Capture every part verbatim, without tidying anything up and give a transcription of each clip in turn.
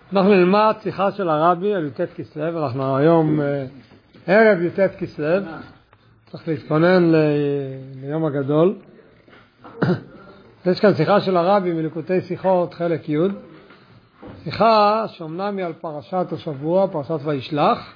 אנחנו נלמד שיחה של הרבי על י"ט כסלו. אנחנו היום ערב י"ט כסלו, צריך להתכונן ליום הגדול. יש כאן שיחה של הרבי מליקוטי שיחות חלק י', שיחה שאומנם היא על פרשת השבוע, פרשת וישלח,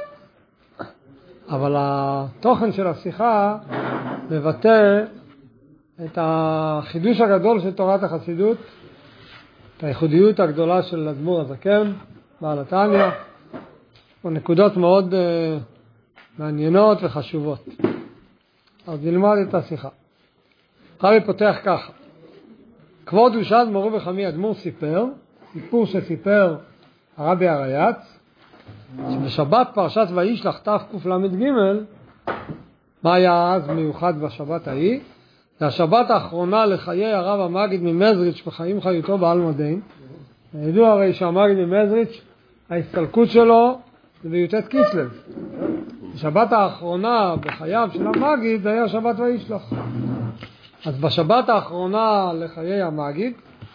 אבל התוכן של השיחה מבטא את החידוש הגדול של תורת החסידות, את הייחודיות הגדולה של אדמו"ר הזקן, בעל התניא, ונקודות מאוד uh, מעניינות וחשובות. אז נלמד את השיחה. הרבי פותח ככה: כבוד ושד מורו וחמי אדמו"ר סיפר, סיפור שסיפר הרבי הרייץ, שבשבת פרשת וישלח תקל"ג, מה היה אז מיוחד בשבת ההיא? זה השבת האחרונה לחיי הרב המגיד ממזריץ' בחיים חיותו בעל מדין. ידוע הרי שהמגיד ממזריץ', ההסתלקות שלו זה בי"ט כסלו. השבת האחרונה בחייו של המגיד היה שבת וישלח. אז בשבת האחרונה לחיי המגיד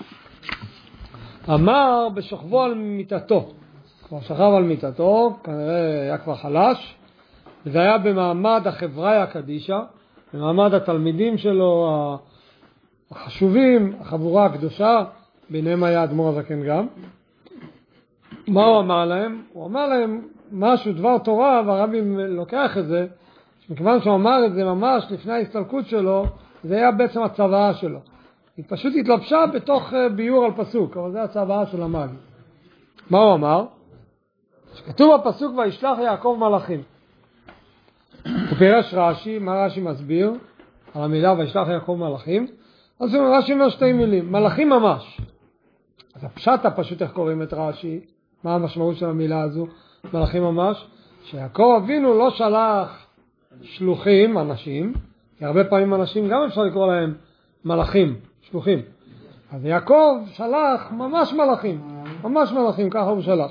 אמר בשוכבו על מיטתו, כבר שכב על מיטתו, כנראה היה כבר חלש, וזה היה במעמד החבריה הקדישה, במעמד התלמידים שלו החשובים, החבורה הקדושה, ביניהם היה אדמו"ר הזקן גם. מה הוא אמר להם? הוא אמר להם משהו דבר תורה, והרבי לוקח את זה, מכיוון שהוא אמר את זה ממש לפני ההסתלקות שלו, זה היה בעצם הצוואה שלו. היא פשוט התלבשה בתוך ביור על פסוק, אבל זה הצוואה של המגיד. מה הוא אמר? שכתוב בפסוק וישלח יעקב מלאכים. הוא פירש רש"י, מה רש"י מסביר על המילה וישלח יעקב מלאכים? אז רש"י אומר שתי מילים, מלאכים ממש. אז הפשט פשוט איך קוראים את רש"י, מה המשמעות של המילה הזו, מלאכים ממש? שיעקב אבינו לא שלח שלוחים, אנשים, כי הרבה פעמים אנשים גם אפשר לקרוא להם מלאכים, שלוחים. אז יעקב שלח ממש מלאכים, ממש מלאכים, ככה הוא שלח.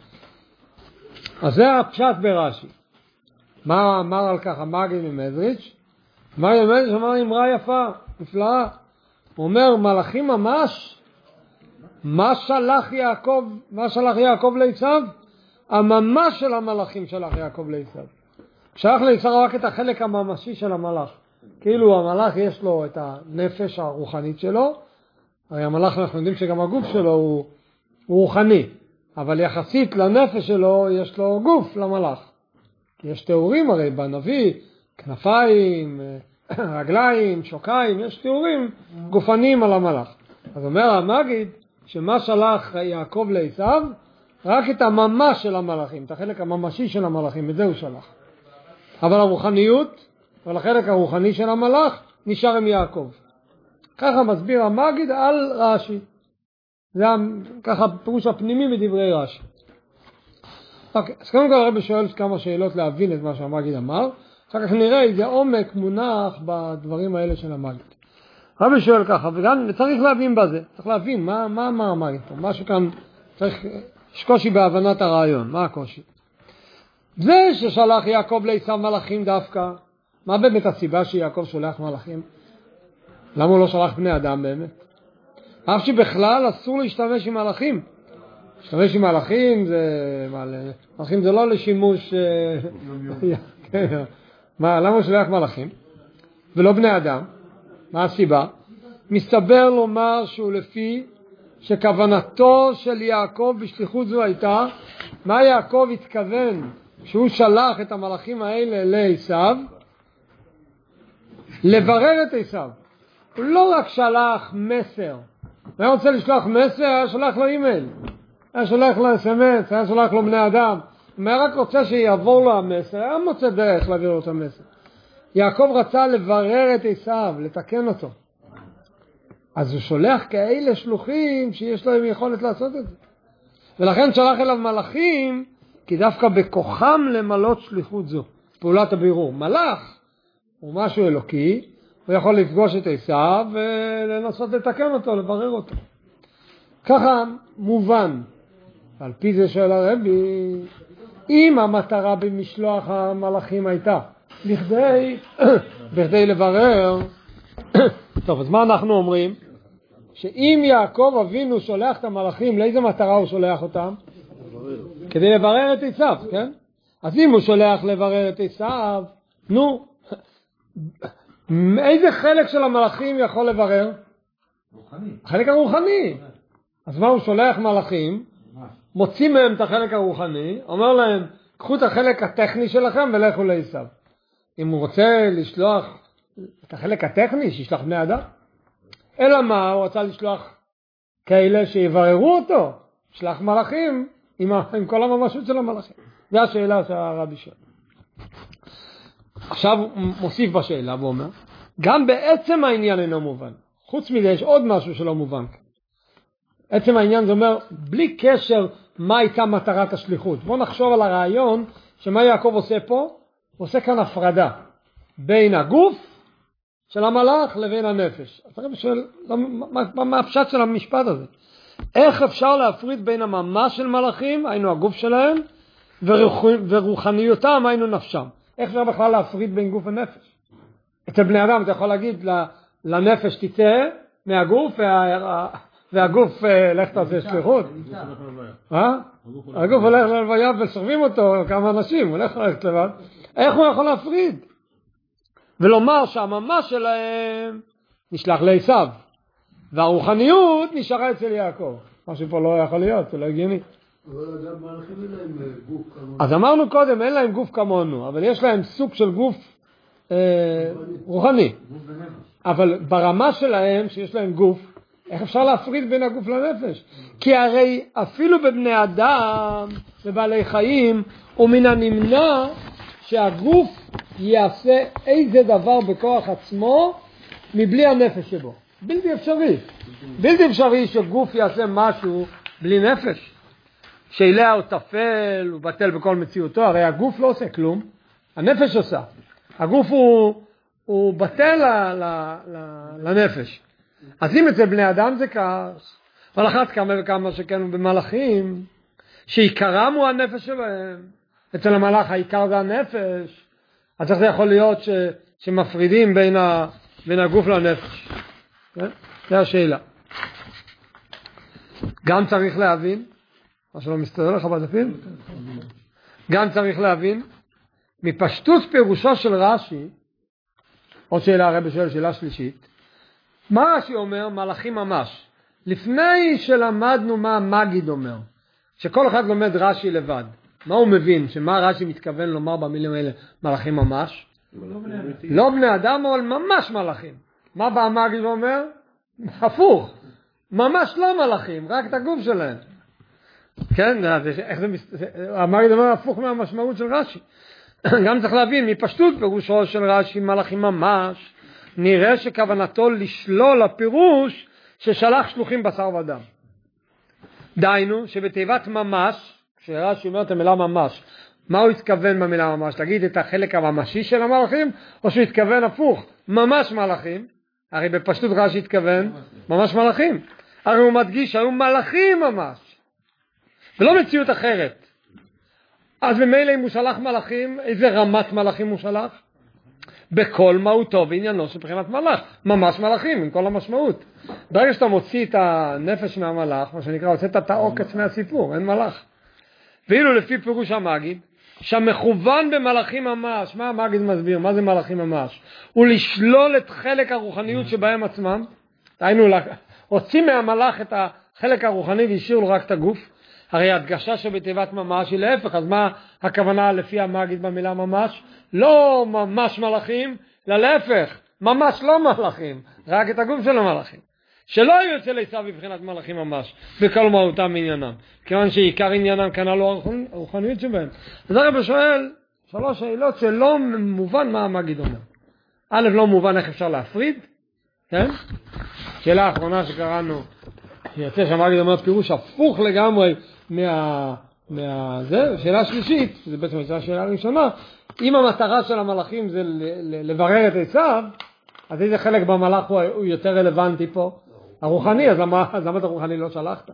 אז זה הפשט ברש"י. מה אמר על כך המגיד ממזריץ'? המגיד ממזריץ' אמר אמרה יפה, נפלאה. הוא אומר מלאכים ממש, מה שלח יעקב, מה שלח יעקב לעשיו? הממש של המלאכים שלח יעקב לעשיו. שלח לעשיו רק את החלק הממשי של המלאך. כאילו המלאך יש לו את הנפש הרוחנית שלו, הרי המלאך אנחנו יודעים שגם הגוף שלו הוא, הוא רוחני, אבל יחסית לנפש שלו יש לו גוף למלאך. יש תיאורים הרי בנביא, כנפיים, רגליים, שוקיים, יש תיאורים גופניים על המלאך. אז אומר המגיד שמה שלח יעקב לעשיו, רק את הממש של המלאכים, את החלק הממשי של המלאכים, את זה הוא שלח. אבל הרוחניות, אבל החלק הרוחני של המלאך, נשאר עם יעקב. ככה מסביר המגיד על רש"י. זה ככה פירוש הפנימי בדברי רש"י. אוקיי, אז קודם כל הרבי שואל כמה שאלות להבין את מה שהמגיד אמר, אחר כך נראה איזה עומק מונח בדברים האלה של המגיד. הרבי שואל ככה, וגם צריך להבין בזה, צריך להבין מה, מה אמר המגיד פה, משהו כאן צריך, יש קושי בהבנת הרעיון, מה הקושי? זה ששלח יעקב לעשיו מלאכים דווקא, מה באמת הסיבה שיעקב שולח מלאכים? למה הוא לא שלח בני אדם באמת? אף שבכלל אסור להשתמש עם מלאכים. להשתמש עם מלאכים זה, מלאכים זה לא לשימוש, מה, למה הוא שולח מלאכים? ולא בני אדם. מה הסיבה? מסתבר לומר שהוא לפי שכוונתו של יעקב בשליחות זו הייתה, מה יעקב התכוון שהוא שלח את המלאכים האלה לעשיו? לברר את עשיו. הוא לא רק שלח מסר. הוא רוצה לשלוח מסר, היה שולח לו אימייל. היה שולח לו אס אם אס, היה שולח לו בני אדם. אם היה רק רוצה שיעבור לו המסר, היה מוצא דרך להעביר לו את המסר. יעקב רצה לברר את עשיו, לתקן אותו. אז הוא שולח כאלה שלוחים שיש להם יכולת לעשות את זה. ולכן שלח אליו מלאכים, כי דווקא בכוחם למלות שליחות זו. פעולת הבירור. מלאך הוא משהו אלוקי, הוא יכול לפגוש את עשיו ולנסות לתקן אותו, לברר אותו. ככה מובן. על פי זה שואל הרבי, אם המטרה במשלוח המלאכים הייתה, בכדי, בכדי לברר, טוב, אז מה אנחנו אומרים? שאם יעקב אבינו שולח את המלאכים, לאיזה מטרה הוא שולח אותם? כדי לברר את עשיו, כן? אז אם הוא שולח לברר את עשיו, נו, איזה חלק של המלאכים יכול לברר? רוחני. החלק הרוחני. אז מה הוא שולח מלאכים? מוציא מהם את החלק הרוחני, אומר להם, קחו את החלק הטכני שלכם ולכו לעשיו. אם הוא רוצה לשלוח את החלק הטכני, שישלח בני אדם. אלא מה, הוא רצה לשלוח כאלה שיבררו אותו, שלח מלאכים עם, עם כל הממשות של המלאכים. זו השאלה שהרבי שואל. עכשיו הוא מוסיף בשאלה ואומר, גם בעצם העניין אינו מובן. חוץ מזה יש עוד משהו שלא מובן. עצם העניין זה אומר, בלי קשר מה הייתה מטרת השליחות. בואו נחשוב על הרעיון שמה יעקב עושה פה, הוא עושה כאן הפרדה בין הגוף של המלאך לבין הנפש. אז הרב שואל, מה, מה הפשט של המשפט הזה? איך אפשר להפריד בין הממש של מלאכים, היינו הגוף שלהם, ורוח, ורוחניותם, היינו נפשם? איך אפשר בכלל להפריד בין גוף ונפש? אצל בני אדם אתה יכול להגיד לנפש תצא מהגוף, וה, והגוף לך תעשה שליחות. הגוף הולך ללוויה ושורבים אותו כמה אנשים, הוא הולך ללכת לבד. איך הוא יכול להפריד? ולומר שהממש שלהם נשלח לעשיו, והרוחניות נשארה אצל יעקב. משהו פה לא יכול להיות, זה לא הגיוני. אבל גם מלאכים אין להם גוף כמונו. אז אמרנו קודם, אין להם גוף כמונו, אבל יש להם סוג של גוף אה, רוחני. אבל ברמה שלהם, שיש להם גוף, איך אפשר להפריד בין הגוף לנפש? כי הרי אפילו בבני אדם, בבעלי חיים, ומן הנמנע שהגוף יעשה איזה דבר בכוח עצמו, מבלי הנפש שבו. בלתי אפשרי. בלתי אפשרי שגוף יעשה משהו בלי נפש. שאליה הוא תפל, הוא בטל בכל מציאותו, הרי הגוף לא עושה כלום, הנפש עושה. הגוף הוא, הוא בטל ל, ל, ל, לנפש. אז אם אצל בני אדם זה כך, אבל אחת כמה וכמה שכאנו במלאכים, שעיקרם הוא הנפש שלהם, אצל המלאך העיקר זה הנפש, אז איך זה יכול להיות ש, שמפרידים בין, ה, בין הגוף לנפש? כן? זה השאלה. גם צריך להבין, מה שלא מסתדר לך בדפים, גם צריך להבין, מפשטות פירושו של רש"י, עוד שאלה הרב שואל, שאלה שלישית, מה רש"י אומר? מלאכים ממש. לפני שלמדנו מה המגיד אומר, שכל אחד לומד רש"י לבד, מה הוא מבין? שמה רש"י מתכוון לומר במילים האלה? מלאכים ממש? לא בני אדם, אבל ממש מלאכים. מה בא המגיד אומר? הפוך. ממש לא מלאכים, רק את הגוף שלהם. כן, איך זה, המגיד אומר הפוך מהמשמעות של רש"י. גם צריך להבין, מפשטות פירושו של רש"י מלאכים ממש, נראה שכוונתו לשלול הפירוש ששלח שלוחים בשר ודם. דיינו, שבתיבת ממש, כשרש"י אומר את המילה ממש, מה הוא התכוון במילה ממש? להגיד את החלק הממשי של המלאכים, או שהוא התכוון הפוך, ממש מלאכים? הרי בפשטות רש"י התכוון ממש מלאכים. הרי הוא מדגיש שהיו מלאכים ממש, ולא מציאות אחרת. אז במילא אם הוא שלח מלאכים, איזה רמת מלאכים הוא שלח? בכל מהותו ועניינו של בחינת מלאך, ממש מלאכים, עם כל המשמעות. ברגע שאתה מוציא את הנפש מהמלאך, מה שנקרא, הוצאת את העוקץ מהסיפור, אין מלאך. ואילו לפי פירוש המגיד, שהמכוון במלאכים ממש, מה המגיד מסביר? מה זה מלאכים ממש? הוא לשלול את חלק הרוחניות שבהם עצמם, היינו, הוציא מהמלאך את החלק הרוחני והשאיר לו רק את הגוף. הרי הדגשה שבתיבת ממש היא להפך, אז מה הכוונה לפי המגיד במילה ממש? לא ממש מלאכים, להפך, ממש לא מלאכים, רק את הגוף של המלאכים. שלא היו אצל עשיו בבחינת מלאכים ממש, בכל מהותם עניינם, כיוון שעיקר עניינם כנ"ל לא הרוחניות שבהם. אז הרב שואל שלוש שאלות שלא מובן מה המגיד אומר. א', לא מובן איך אפשר להפריד, כן? שאלה האחרונה שקראנו, שיצא שהמגיד אומר פירוש הפוך לגמרי מה... מה... זה, שאלה שלישית, זה בעצם השאלה הראשונה, אם המטרה של המלאכים זה לברר את עשיו, אז איזה חלק במלאך הוא, הוא יותר רלוונטי פה? הרוחני, אז למה, אז למה את הרוחני לא שלחת?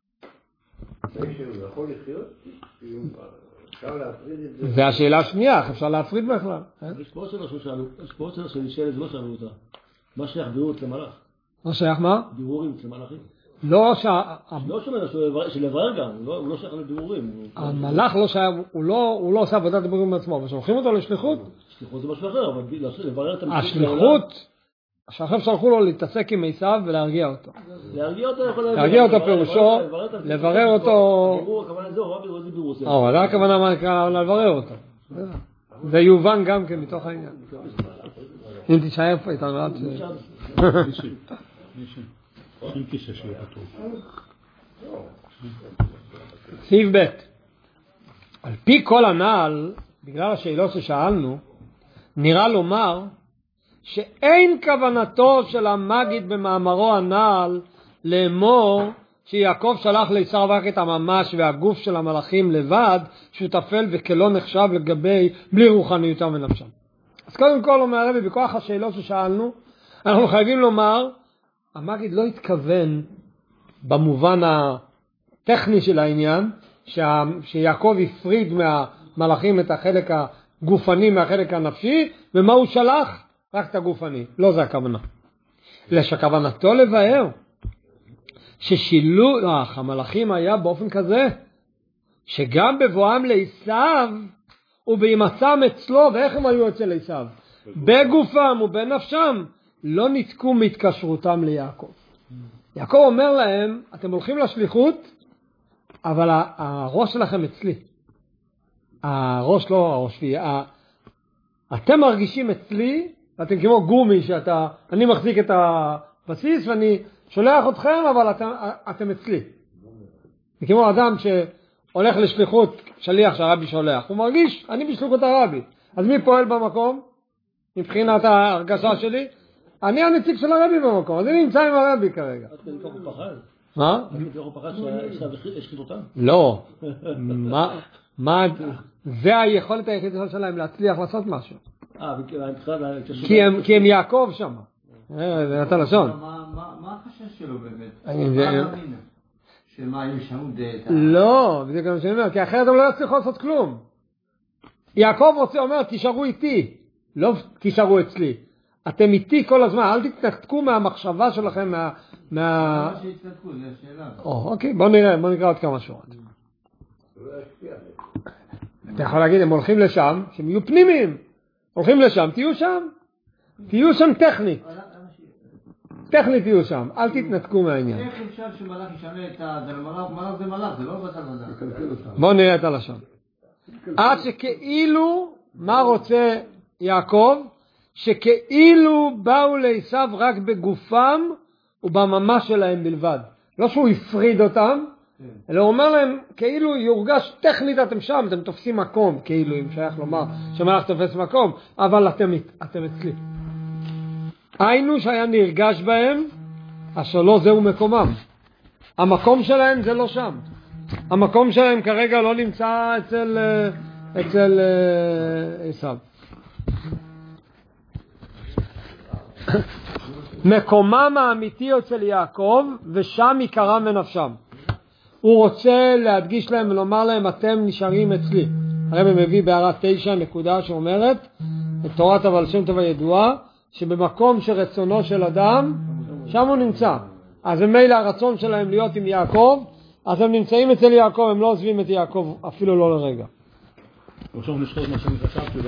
הוא יכול לחיות? אפשר להפריד את זה? זה השאלה השנייה, איך אפשר להפריד בכלל? יש פה עוד שאלה שנשאלת, לא שאלו אותה. מה שייך בריאות למלאך? לא שייך מה? דיבורים אצל מלאכים. לא ש... לא שומע, שלברר גם, הוא לא שייך לדיבורים. המלאך לא שייך, הוא לא עושה עבודת דיבורים בעצמו, ושולחים אותו לשליחות. שליחות זה משהו אחר, אבל לברר את המציאות. השליחות, שעכשיו שלחו לו להתעסק עם עשיו ולהרגיע אותו. להרגיע אותו יכול... להרגיע אותו פירושו, לברר אותו... דיבור, הכוונה זה, הוא זה דיבור. או, זה הכוונה מה נקרא לברר אותו. זה יובן גם כן מתוך העניין. אם תישאר פה איתנו עד ש... סעיף ב' על פי כל הנעל, בגלל השאלות ששאלנו, נראה לומר שאין כוונתו של המגיד במאמרו הנעל לאמור שיעקב שלח לעשיו רק את הממש והגוף של המלאכים לבד, שהוא תפל וכלא נחשב לגבי בלי רוחניותם ונפשם. אז קודם כל אומר הרבי, בכוח השאלות ששאלנו, אנחנו חייבים לומר, המגיד לא התכוון במובן הטכני של העניין, שה, שיעקב הפריד מהמלאכים את החלק הגופני מהחלק הנפשי, ומה הוא שלח? רק את הגופני. לא זה הכוונה. אלא שכוונתו לבאר, ששילוח המלאכים היה באופן כזה, שגם בבואם לעשיו, ובהימצאם אצלו, ואיך הם היו אצל עשיו? בגופם ובנפשם, לא נתקו מהתקשרותם ליעקב. יעקב אומר להם, אתם הולכים לשליחות, אבל הראש שלכם אצלי. הראש לא הראש שלי. אתם מרגישים אצלי, ואתם כמו גומי שאתה, אני מחזיק את הבסיס ואני שולח אתכם, אבל אתם, אתם אצלי. זה כמו אדם שהולך לשליחות שליח שהרבי שולח. הוא מרגיש, אני בשליחות הרבי. אז מי פועל במקום? מבחינת ההרגשה שלי? אני הנציג של הרבי במקום, אז אני נמצא עם הרבי כרגע. את מתוך הוא פחד? מה? את מתוך הוא פחד שעשיו השחית אותם? לא. מה? זה היכולת היחידה שלהם להצליח לעשות משהו. אה, כי הם יעקב שם. זה נתן לשון. מה החשש שלו באמת? שמה ישנו דעת? לא, זה גם שאני אומר, כי אחרת הם לא יצליחו לעשות כלום. יעקב רוצה, אומר, תישארו איתי, לא תישארו אצלי. אתם איתי כל הזמן, אל תתנתקו מהמחשבה שלכם, מה... מה שהתנתקו, זה השאלה. אוקיי, בוא נראה, בוא נקרא עוד כמה שורות. אתה יכול להגיד, הם הולכים לשם, שהם יהיו פנימיים. הולכים לשם, תהיו שם. תהיו שם טכנית. טכנית תהיו שם, אל תתנתקו מהעניין. איך אפשר שמלאך ישנה את הדלמלאך? מלאך זה מלאך, זה לא בטל ודל. בוא נראה את הלשון. עד שכאילו, מה רוצה יעקב? שכאילו באו לעשיו רק בגופם ובממש שלהם בלבד. לא שהוא הפריד אותם, אלא הוא אומר להם, כאילו יורגש טכנית אתם שם, אתם תופסים מקום, כאילו אם שייך לומר שמלאך תופס מקום, אבל אתם, אתם אצלי. היינו שהיה נרגש בהם, אשר לא זהו מקומם. המקום שלהם זה לא שם. המקום שלהם כרגע לא נמצא אצל, אצל עשיו. מקומם האמיתי אצל יעקב, ושם עיקרם ונפשם. הוא רוצה להדגיש להם ולומר להם, אתם נשארים אצלי. הרב מביא בהערה תשע נקודה שאומרת, את תורת הבעל שם טוב הידועה, שבמקום שרצונו של אדם, שם הוא נמצא. אז ממילא הרצון שלהם להיות עם יעקב, אז הם נמצאים אצל יעקב, הם לא עוזבים את יעקב אפילו לא לרגע. עכשיו נשחרר מה שאני חשבתי.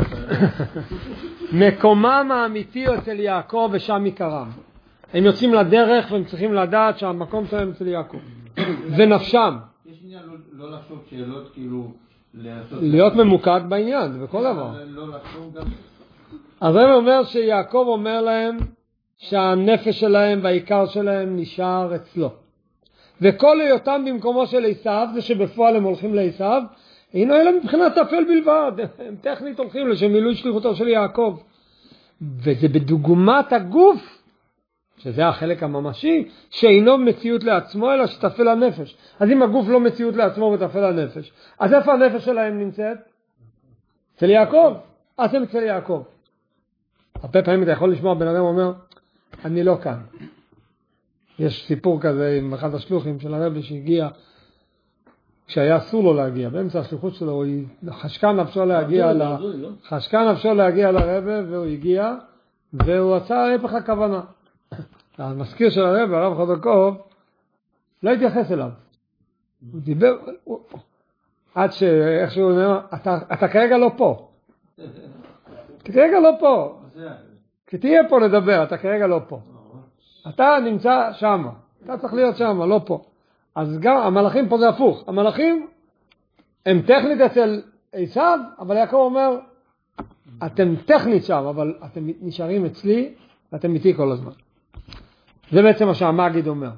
מקומם האמיתי אצל יעקב ושם עיקרם. הם יוצאים לדרך והם צריכים לדעת שהמקום שלהם אצל יעקב. ונפשם. יש עניין לא לחשוב שאלות כאילו... להיות ממוקד בעניין, זה בכל דבר. לא לחשוב גם... אז הם אומר שיעקב אומר להם שהנפש שלהם והעיקר שלהם נשאר אצלו. וכל היותם במקומו של עשיו, זה שבפועל הם הולכים לעשיו, אינו אלא מבחינת תפל בלבד. הם טכנית הולכים לשם מילוי שליחותו של יעקב. וזה בדוגמת הגוף, שזה החלק הממשי, שאינו מציאות לעצמו אלא שתפל הנפש. אז אם הגוף לא מציאות לעצמו ותפל הנפש, אז איפה הנפש שלהם נמצאת? אצל יעקב. אז הם אצל יעקב. הרבה פעמים אתה יכול לשמוע, בן אדם אומר, אני לא כאן. יש סיפור כזה עם אחד השלוחים של הרבי שהגיע, כשהיה אסור לו להגיע, באמצע השליחות שלו, הוא חשקה נפשו להגיע, ל... חשקה נפשו להגיע לרבי, והוא הגיע, והוא עשה הפך הכוונה. המזכיר של הרב, הרב חודקוב, לא התייחס אליו. הוא דיבר, הוא, עד שאיכשהו אומר, אתה, אתה כרגע לא פה. אתה כרגע לא פה. כי תהיה פה לדבר, אתה כרגע לא פה. אתה נמצא שם. אתה צריך להיות שם, לא פה. אז גם המלאכים פה זה הפוך. המלאכים הם טכנית אצל עשיו, אבל יעקב אומר, אתם טכנית שם, אבל אתם נשארים אצלי, ואתם איתי כל הזמן. זה בעצם מה שהמגיד אומר.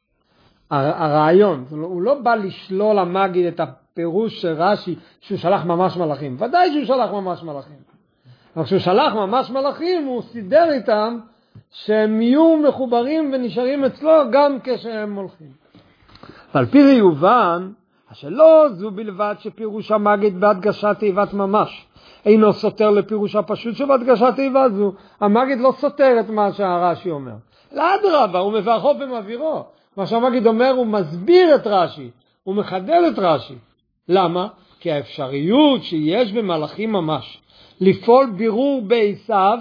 הרעיון, הוא לא בא לשלול המגיד את הפירוש של רש"י, שהוא שלח ממש מלאכים. ודאי שהוא שלח ממש מלאכים. אבל כשהוא שלח ממש מלאכים, הוא סידר איתם, שהם יהיו מחוברים ונשארים אצלו גם כשהם הולכים. ועל פי זה יובן, שלא זו בלבד שפירוש המגיד בהדגשת תיבת ממש, אינו סותר לפירוש הפשוט שבהדגשת תיבה זו. המגיד לא סותר את מה שהרש"י אומר. לאדרבה, הוא מברכו ומבהירו. מה שהמגיד אומר, הוא מסביר את רש"י, הוא מחדד את רש"י. למה? כי האפשריות שיש במלאכים ממש, לפעול בירור בעשיו,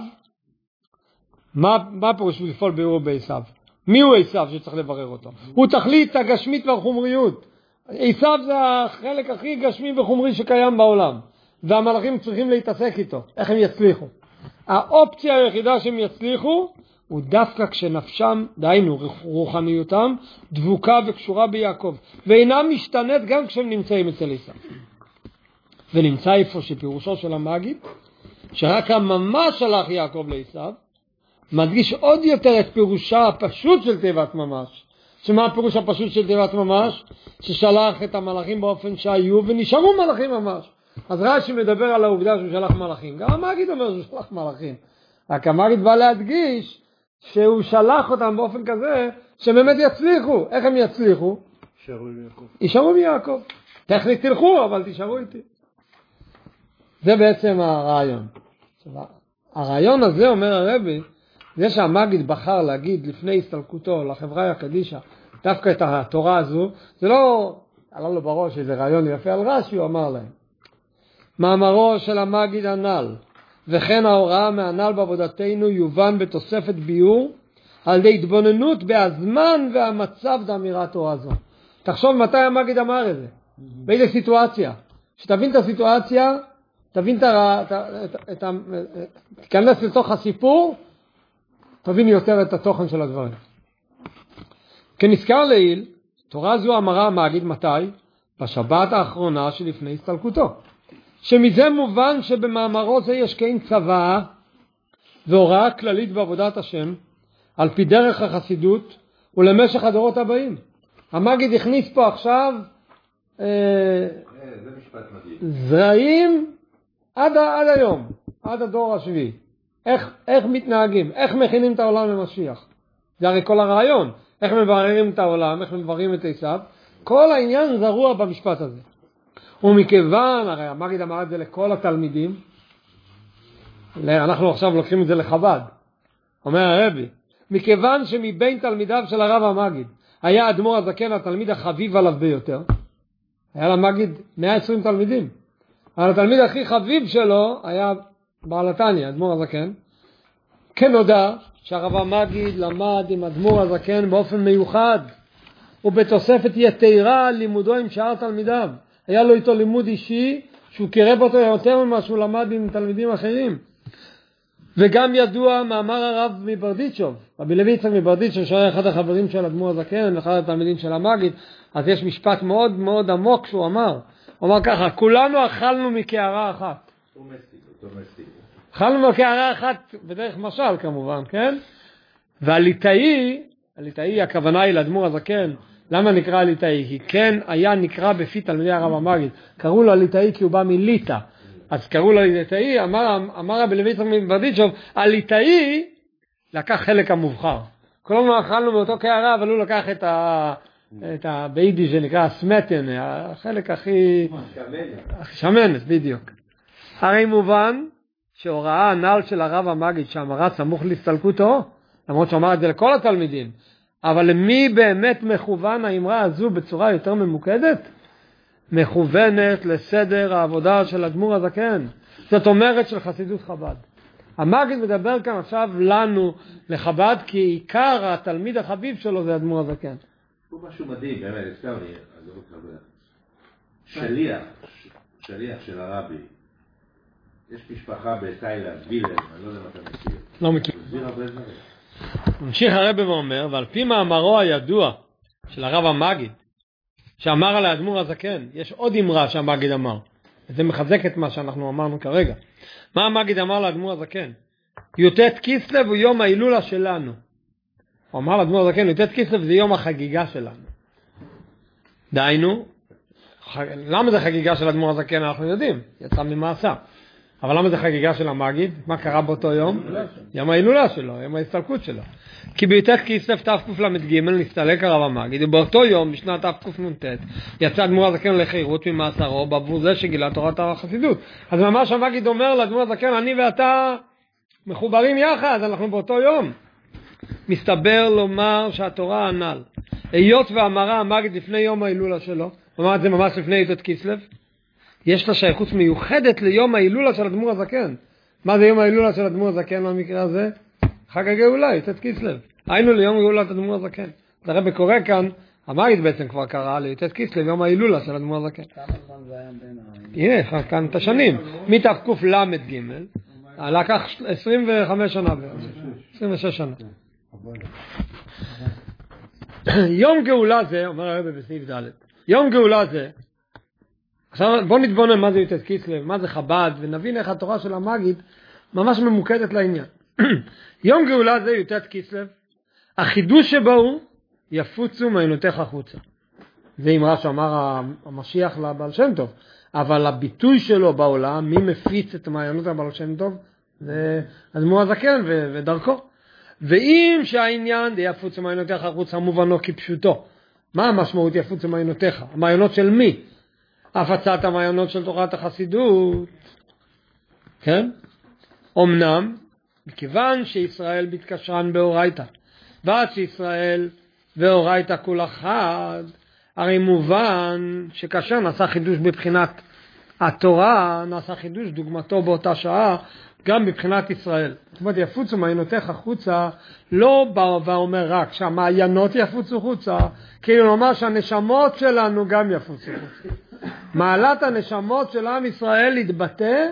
מה, מה פירוש לפעול בירור בעשיו? מי הוא עשיו שצריך לברר אותו? הוא תכלית הגשמית והחומריות. עשיו זה החלק הכי גשמי וחומרי שקיים בעולם, והמלאכים צריכים להתעסק איתו. איך הם יצליחו? האופציה היחידה שהם יצליחו הוא דווקא כשנפשם, דהיינו רוחניותם, דבוקה וקשורה ביעקב, ואינה משתנית גם כשהם נמצאים אצל עשיו. ונמצא איפה שפירושו של המגיד, שרק הממש שלח יעקב לעשיו, מדגיש עוד יותר את פירושה הפשוט של תיבת ממש. שמה הפירוש הפשוט של תיבת ממש? ששלח את המלאכים באופן שהיו ונשארו מלאכים ממש. אז רש"י מדבר על העובדה שהוא שלח מלאכים. גם המגיד אומר שהוא שלח מלאכים. רק המגיד בא להדגיש שהוא שלח אותם באופן כזה שבאמת יצליחו. איך הם יצליחו? יישארו מיעקב. טכנית תלכו, אבל תישארו איתי. זה בעצם הרעיון. הרעיון הזה, אומר הרבי, זה שהמגיד בחר להגיד לפני הסתלקותו לחברה הקדישה דווקא את התורה הזו, זה לא עלה לו בראש איזה רעיון יפה על רש"י, הוא אמר להם. מאמרו של המגיד הנ"ל, וכן ההוראה מהנ"ל בעבודתנו יובן בתוספת ביור, על ידי התבוננות בהזמן והמצב דאמירת תורה זו. תחשוב מתי המגיד אמר את זה, באיזה סיטואציה. שתבין את הסיטואציה, תבין את ה... את ה... תיכנס לתוך הסיפור, תבין יותר את התוכן של הדברים. כנזכר לעיל, תורה זו אמרה המגיד מתי? בשבת האחרונה שלפני הסתלקותו. שמזה מובן שבמאמרו זה יש כאין צבא והוראה כללית בעבודת השם, על פי דרך החסידות ולמשך הדורות הבאים. המגיד הכניס פה עכשיו אה, זה משפט מדהים. זרעים עד, עד היום, עד הדור השביעי. איך, איך מתנהגים, איך מכינים את העולם למשיח. זה הרי כל הרעיון. איך מבררים את העולם, איך מבררים את עשיו. כל העניין זרוע במשפט הזה. ומכיוון, הרי המגיד אמר את זה לכל התלמידים, אנחנו עכשיו לוקחים את זה לחב"ד. אומר הרבי, מכיוון שמבין תלמידיו של הרב המגיד, היה אדמו"ר הזקן התלמיד החביב עליו ביותר, היה למגיד מאה ועשרים תלמידים. אבל התלמיד הכי חביב שלו היה בעל התניא, אדמו"ר הזקן. כן נודע שהרב המגיד למד עם אדמו"ר הזקן באופן מיוחד, ובתוספת יתרה לימודו עם שאר תלמידיו. היה לו איתו לימוד אישי שהוא קירב אותו יותר ממה שהוא למד עם תלמידים אחרים. וגם ידוע מאמר הרב מברדיצ'וב, רבי לוי יצחק מברדיצ'וב, שהיה אחד החברים של אדמו"ר הזקן, אחד התלמידים של המגיד. אז יש משפט מאוד מאוד עמוק שהוא אמר. הוא אמר ככה, כולנו אכלנו מקערה אחת. אכלנו מקערה אחת בדרך משל כמובן, כן? והליטאי, הליטאי הכוונה היא לאדמו"ר הזקן. למה נקרא הליטאי? כי כן היה נקרא בפי תלמידי הרב המגיד. קראו לו הליטאי כי הוא בא מליטא. אז קראו לו הליטאי, אמר, אמר רבי לוי יצחק מברדיצ'וב, הליטאי לקח חלק המובחר. כולנו אכלנו באותו קערה, אבל הוא לקח את ה... את ה... ביידיש שנקרא הסמטן, החלק הכי... שמנת. שמנת, בדיוק. הרי מובן שהוראה הנ"ל של הרב המגיד שאמרה סמוך להסתלקותו, למרות שאמר את זה לכל התלמידים, אבל למי באמת מכוון האמרה הזו בצורה יותר ממוקדת? מכוונת לסדר העבודה של אדמו"ר הזקן. זאת אומרת של חסידות חב"ד. המגיד מדבר כאן עכשיו לנו, לחב"ד, כי עיקר התלמיד החביב שלו זה אדמו"ר הזקן. הוא משהו מדהים, באמת, הזכר לי, שליח, שליח של הרבי. יש משפחה בתאילנד, וילן, אני לא יודע מה אתה מכיר. לא מכיר. ממשיך הרבי ואומר, ועל פי מאמרו הידוע של הרב המגיד, שאמר על האדמו"ר הזקן, יש עוד אמרה שהמגיד אמר, וזה מחזק את מה שאנחנו אמרנו כרגע. מה המגיד אמר לאדמו"ר הזקן? י"ט כסלו הוא יום ההילולה שלנו. הוא אמר לאדמו"ר הזקן, י"ט כסלו זה יום החגיגה שלנו. דהיינו, למה זה חגיגה של אדמו"ר הזקן אנחנו יודעים, יצא ממעשה. אבל למה זה חגיגה של המגיד? מה קרה באותו יום? יום ההילולה שלו, יום ההסתלקות שלו. כי בי"ט כסלו תקל"ג נסתלק הרב המגיד, ובאותו יום, בשנת תקנ"ט, יצא אדמו"ר הזקן לחירות ממאסרו, בעבור זה שגילה תורת החסידות. אז ממש המגיד אומר לאדמו"ר הזקן, אני ואתה מחוברים יחד, אנחנו באותו יום. מסתבר לומר שהתורה הנ"ל, היות ואמרה המגיד לפני יום ההילולה שלו, הוא אמר את זה ממש לפני י"ט כסלו, יש לה שייכות מיוחדת ליום ההילולה של אדמו"ר הזקן. מה זה יום ההילולה של אדמו"ר הזקן במקרה הזה? חג הגאולה, י"ט כסלו. היינו ליום גאולת אדמו"ר הזקן. זה הרב קורא כאן, המגיד בעצם כבר קרא לי"ט כסלו, יום ההילולה של אדמו"ר הזקן. כמה זמן זה היה בין ה... הנה, כאן את השנים. מתקל"ג, לקח עשרים וחמש שנה בערך. עשרים ושש שנה. יום גאולה זה, אומר הרב בסעיף ד', יום גאולה זה, עכשיו בוא נתבונן מה זה י"ט כסלו, מה זה חב"ד, ונבין איך התורה של המגיד ממש ממוקדת לעניין. יום גאולה זה י"ט כסלו, החידוש שבו הוא יפוצו מעיינותיך החוצה. זה אמרה שאמר המשיח לבעל שם טוב, אבל הביטוי שלו בעולם, מי מפיץ את מעיינות הבעל שם טוב? זה אדמו"ר הזקן ו- ודרכו. ואם שהעניין יפוצו מעיינותיך החוצה מובנו כפשוטו, מה המשמעות יפוצו מעיינותיך? המעיינות של מי? הפצת המעיינות של תורת החסידות. כן? אמנם, מכיוון שישראל מתקשרן באורייתא, ועד שישראל ואורייתא כול אחד, הרי מובן שכאשר נעשה חידוש בבחינת התורה, נעשה חידוש דוגמתו באותה שעה, גם בבחינת ישראל. זאת אומרת, יפוצו מעיינותיך חוצה, לא בא ואומר רק שהמעיינות יפוצו חוצה, כאילו לומר שהנשמות שלנו גם יפוצו חוצה. מעלת הנשמות של עם ישראל להתבטא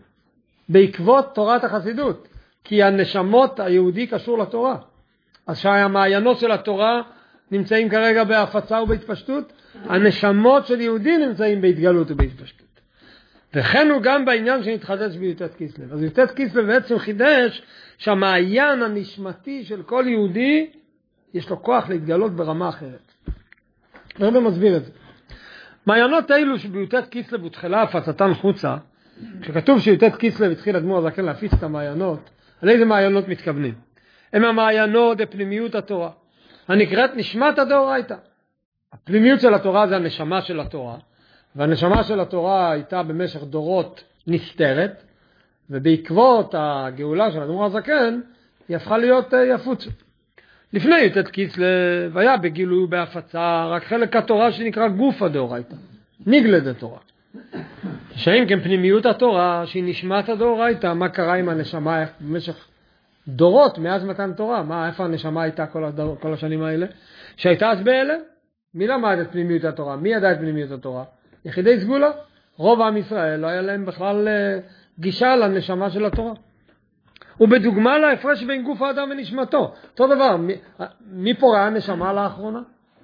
בעקבות תורת החסידות, כי הנשמות היהודי קשור לתורה. אז שהמעיינות של התורה נמצאים כרגע בהפצה ובהתפשטות, הנשמות של יהודי נמצאים בהתגלות ובהתפשטות. וכן הוא גם בעניין שנתחדש בי"ט כסלו. אז י"ט כסלו בעצם חידש שהמעיין הנשמתי של כל יהודי יש לו כוח להתגלות ברמה אחרת. הרב מסביר את זה. מעיינות אלו שבי"ט כסלו בתחילה הפצתן חוצה, כשכתוב שי"ט כסלו התחיל אדמו"ר הזקן להפיץ את המעיינות, על איזה מעיינות מתכוונים? הם המעיינות בפנימיות התורה, הנקראת נשמת הדאורייתא. הפנימיות של התורה זה הנשמה של התורה, והנשמה של התורה הייתה במשך דורות נסתרת, ובעקבות הגאולה של אדמו"ר הזקן היא הפכה להיות יפוצה. לפני י"ט כסלו היה בגילוי ובהפצה רק חלק התורה שנקרא גוף הדאורייתא, נגלד התורה. שאם כן פנימיות התורה שהיא נשמת הדאורייתא, מה קרה עם הנשמה במשך דורות מאז מתן תורה? מה, איפה הנשמה הייתה כל, הדור, כל השנים האלה? שהייתה אז בהלם. מי למד את פנימיות התורה? מי ידע את פנימיות התורה? יחידי סגולה. רוב עם ישראל לא היה להם בכלל גישה לנשמה של התורה. ובדוגמה להפרש בין גוף האדם ונשמתו. אותו דבר, מי, מי פה ראה נשמה לאחרונה?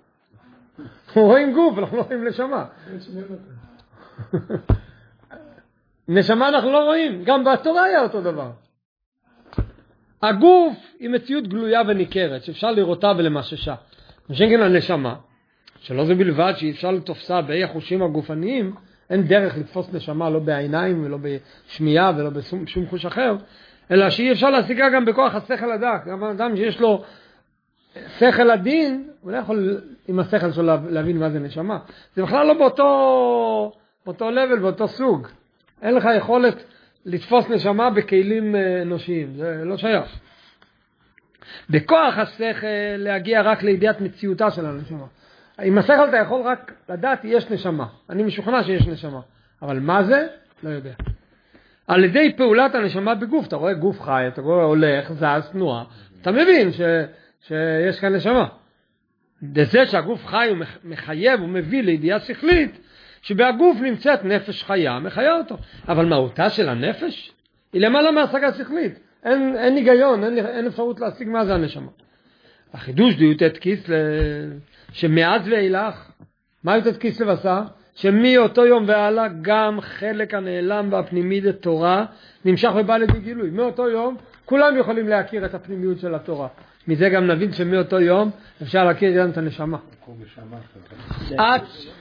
אנחנו רואים גוף, אנחנו לא רואים נשמה. נשמה אנחנו לא רואים, גם בתורה היה אותו דבר. הגוף היא מציאות גלויה וניכרת, שאפשר לראותה ולמששה. משכן הנשמה, שלא זה בלבד שאי אפשר לתופסה באי החושים הגופניים, אין דרך לתפוס נשמה לא בעיניים ולא בשמיעה ולא בשום חוש אחר, אלא שאי אפשר להשיגה גם בכוח השכל הדק. גם אדם שיש לו שכל הדין, הוא לא יכול עם השכל שלו להבין מה זה נשמה. זה בכלל לא באותו, באותו level, באותו סוג. אין לך יכולת לתפוס נשמה בכלים אנושיים, זה לא שייך. בכוח השכל להגיע רק לידיעת מציאותה של הנשמה. עם השכל אתה יכול רק לדעת יש נשמה. אני משוכנע שיש נשמה. אבל מה זה? לא יודע. על ידי פעולת הנשמה בגוף, אתה רואה גוף חי, אתה רואה הולך, זז, תנועה, אתה מבין ש, שיש כאן נשמה. זה שהגוף חי הוא מחייב, הוא מביא לידיעה שכלית, שבהגוף נמצאת נפש חיה, מחיה אותו. אבל מהותה של הנפש היא למעלה מהשגה שכלית. אין, אין היגיון, אין, אין אפשרות להשיג מה זה הנשמה. החידוש דיוטת כיסלב, שמאז ואילך, מה יוטת כיסלב עשה? שמאותו יום והלאה גם חלק הנעלם והפנימי לתורה נמשך ובא לידי גילוי. מאותו יום כולם יכולים להכיר את הפנימיות של התורה. מזה גם נבין שמאותו יום אפשר להכיר גם את הנשמה. עד...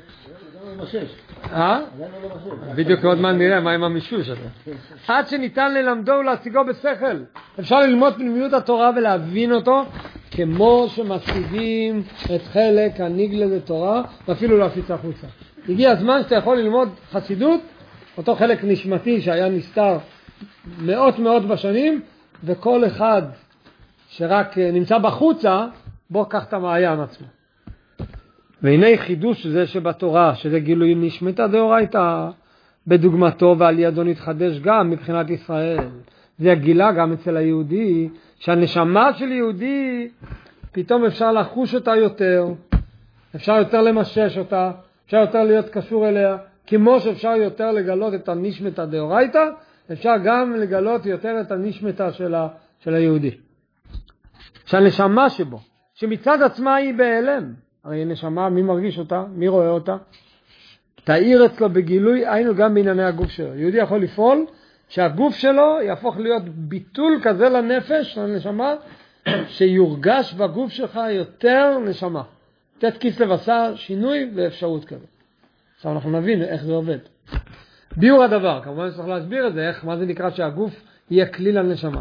אה? בדיוק עוד מה נראה, מה עם המישוש הזה. עד שניתן ללמדו ולהשיגו בשכל. אפשר ללמוד פנימיות התורה ולהבין אותו כמו שמשיגים את חלק הנגלה לתורה ואפילו להפיץ החוצה. הגיע הזמן שאתה יכול ללמוד חסידות, אותו חלק נשמתי שהיה נסתר מאות מאות בשנים, וכל אחד שרק נמצא בחוצה, בוא קח את המעיין עצמו. והנה חידוש זה שבתורה, שזה גילוי נשמתה דאורייתא בדוגמתו, ועל ידו נתחדש גם מבחינת ישראל. זה הגילה גם אצל היהודי, שהנשמה של יהודי, פתאום אפשר לחוש אותה יותר, אפשר יותר למשש אותה, אפשר יותר להיות קשור אליה, כמו שאפשר יותר לגלות את הנשמתה דאורייתא, אפשר גם לגלות יותר את הנשמתה של, ה, של היהודי. שהנשמה שבו, שמצד עצמה היא בהיעלם, הרי נשמה, מי מרגיש אותה? מי רואה אותה? תאיר אצלו בגילוי, היינו גם בענייני הגוף שלו. יהודי יכול לפעול שהגוף שלו יהפוך להיות ביטול כזה לנפש, לנשמה, שיורגש בגוף שלך יותר נשמה. תת כיסלב עשה שינוי ואפשרות כזה. עכשיו אנחנו נבין איך זה עובד. ביור הדבר, כמובן צריך להסביר את זה, איך, מה זה נקרא שהגוף יהיה כלי לנשמה.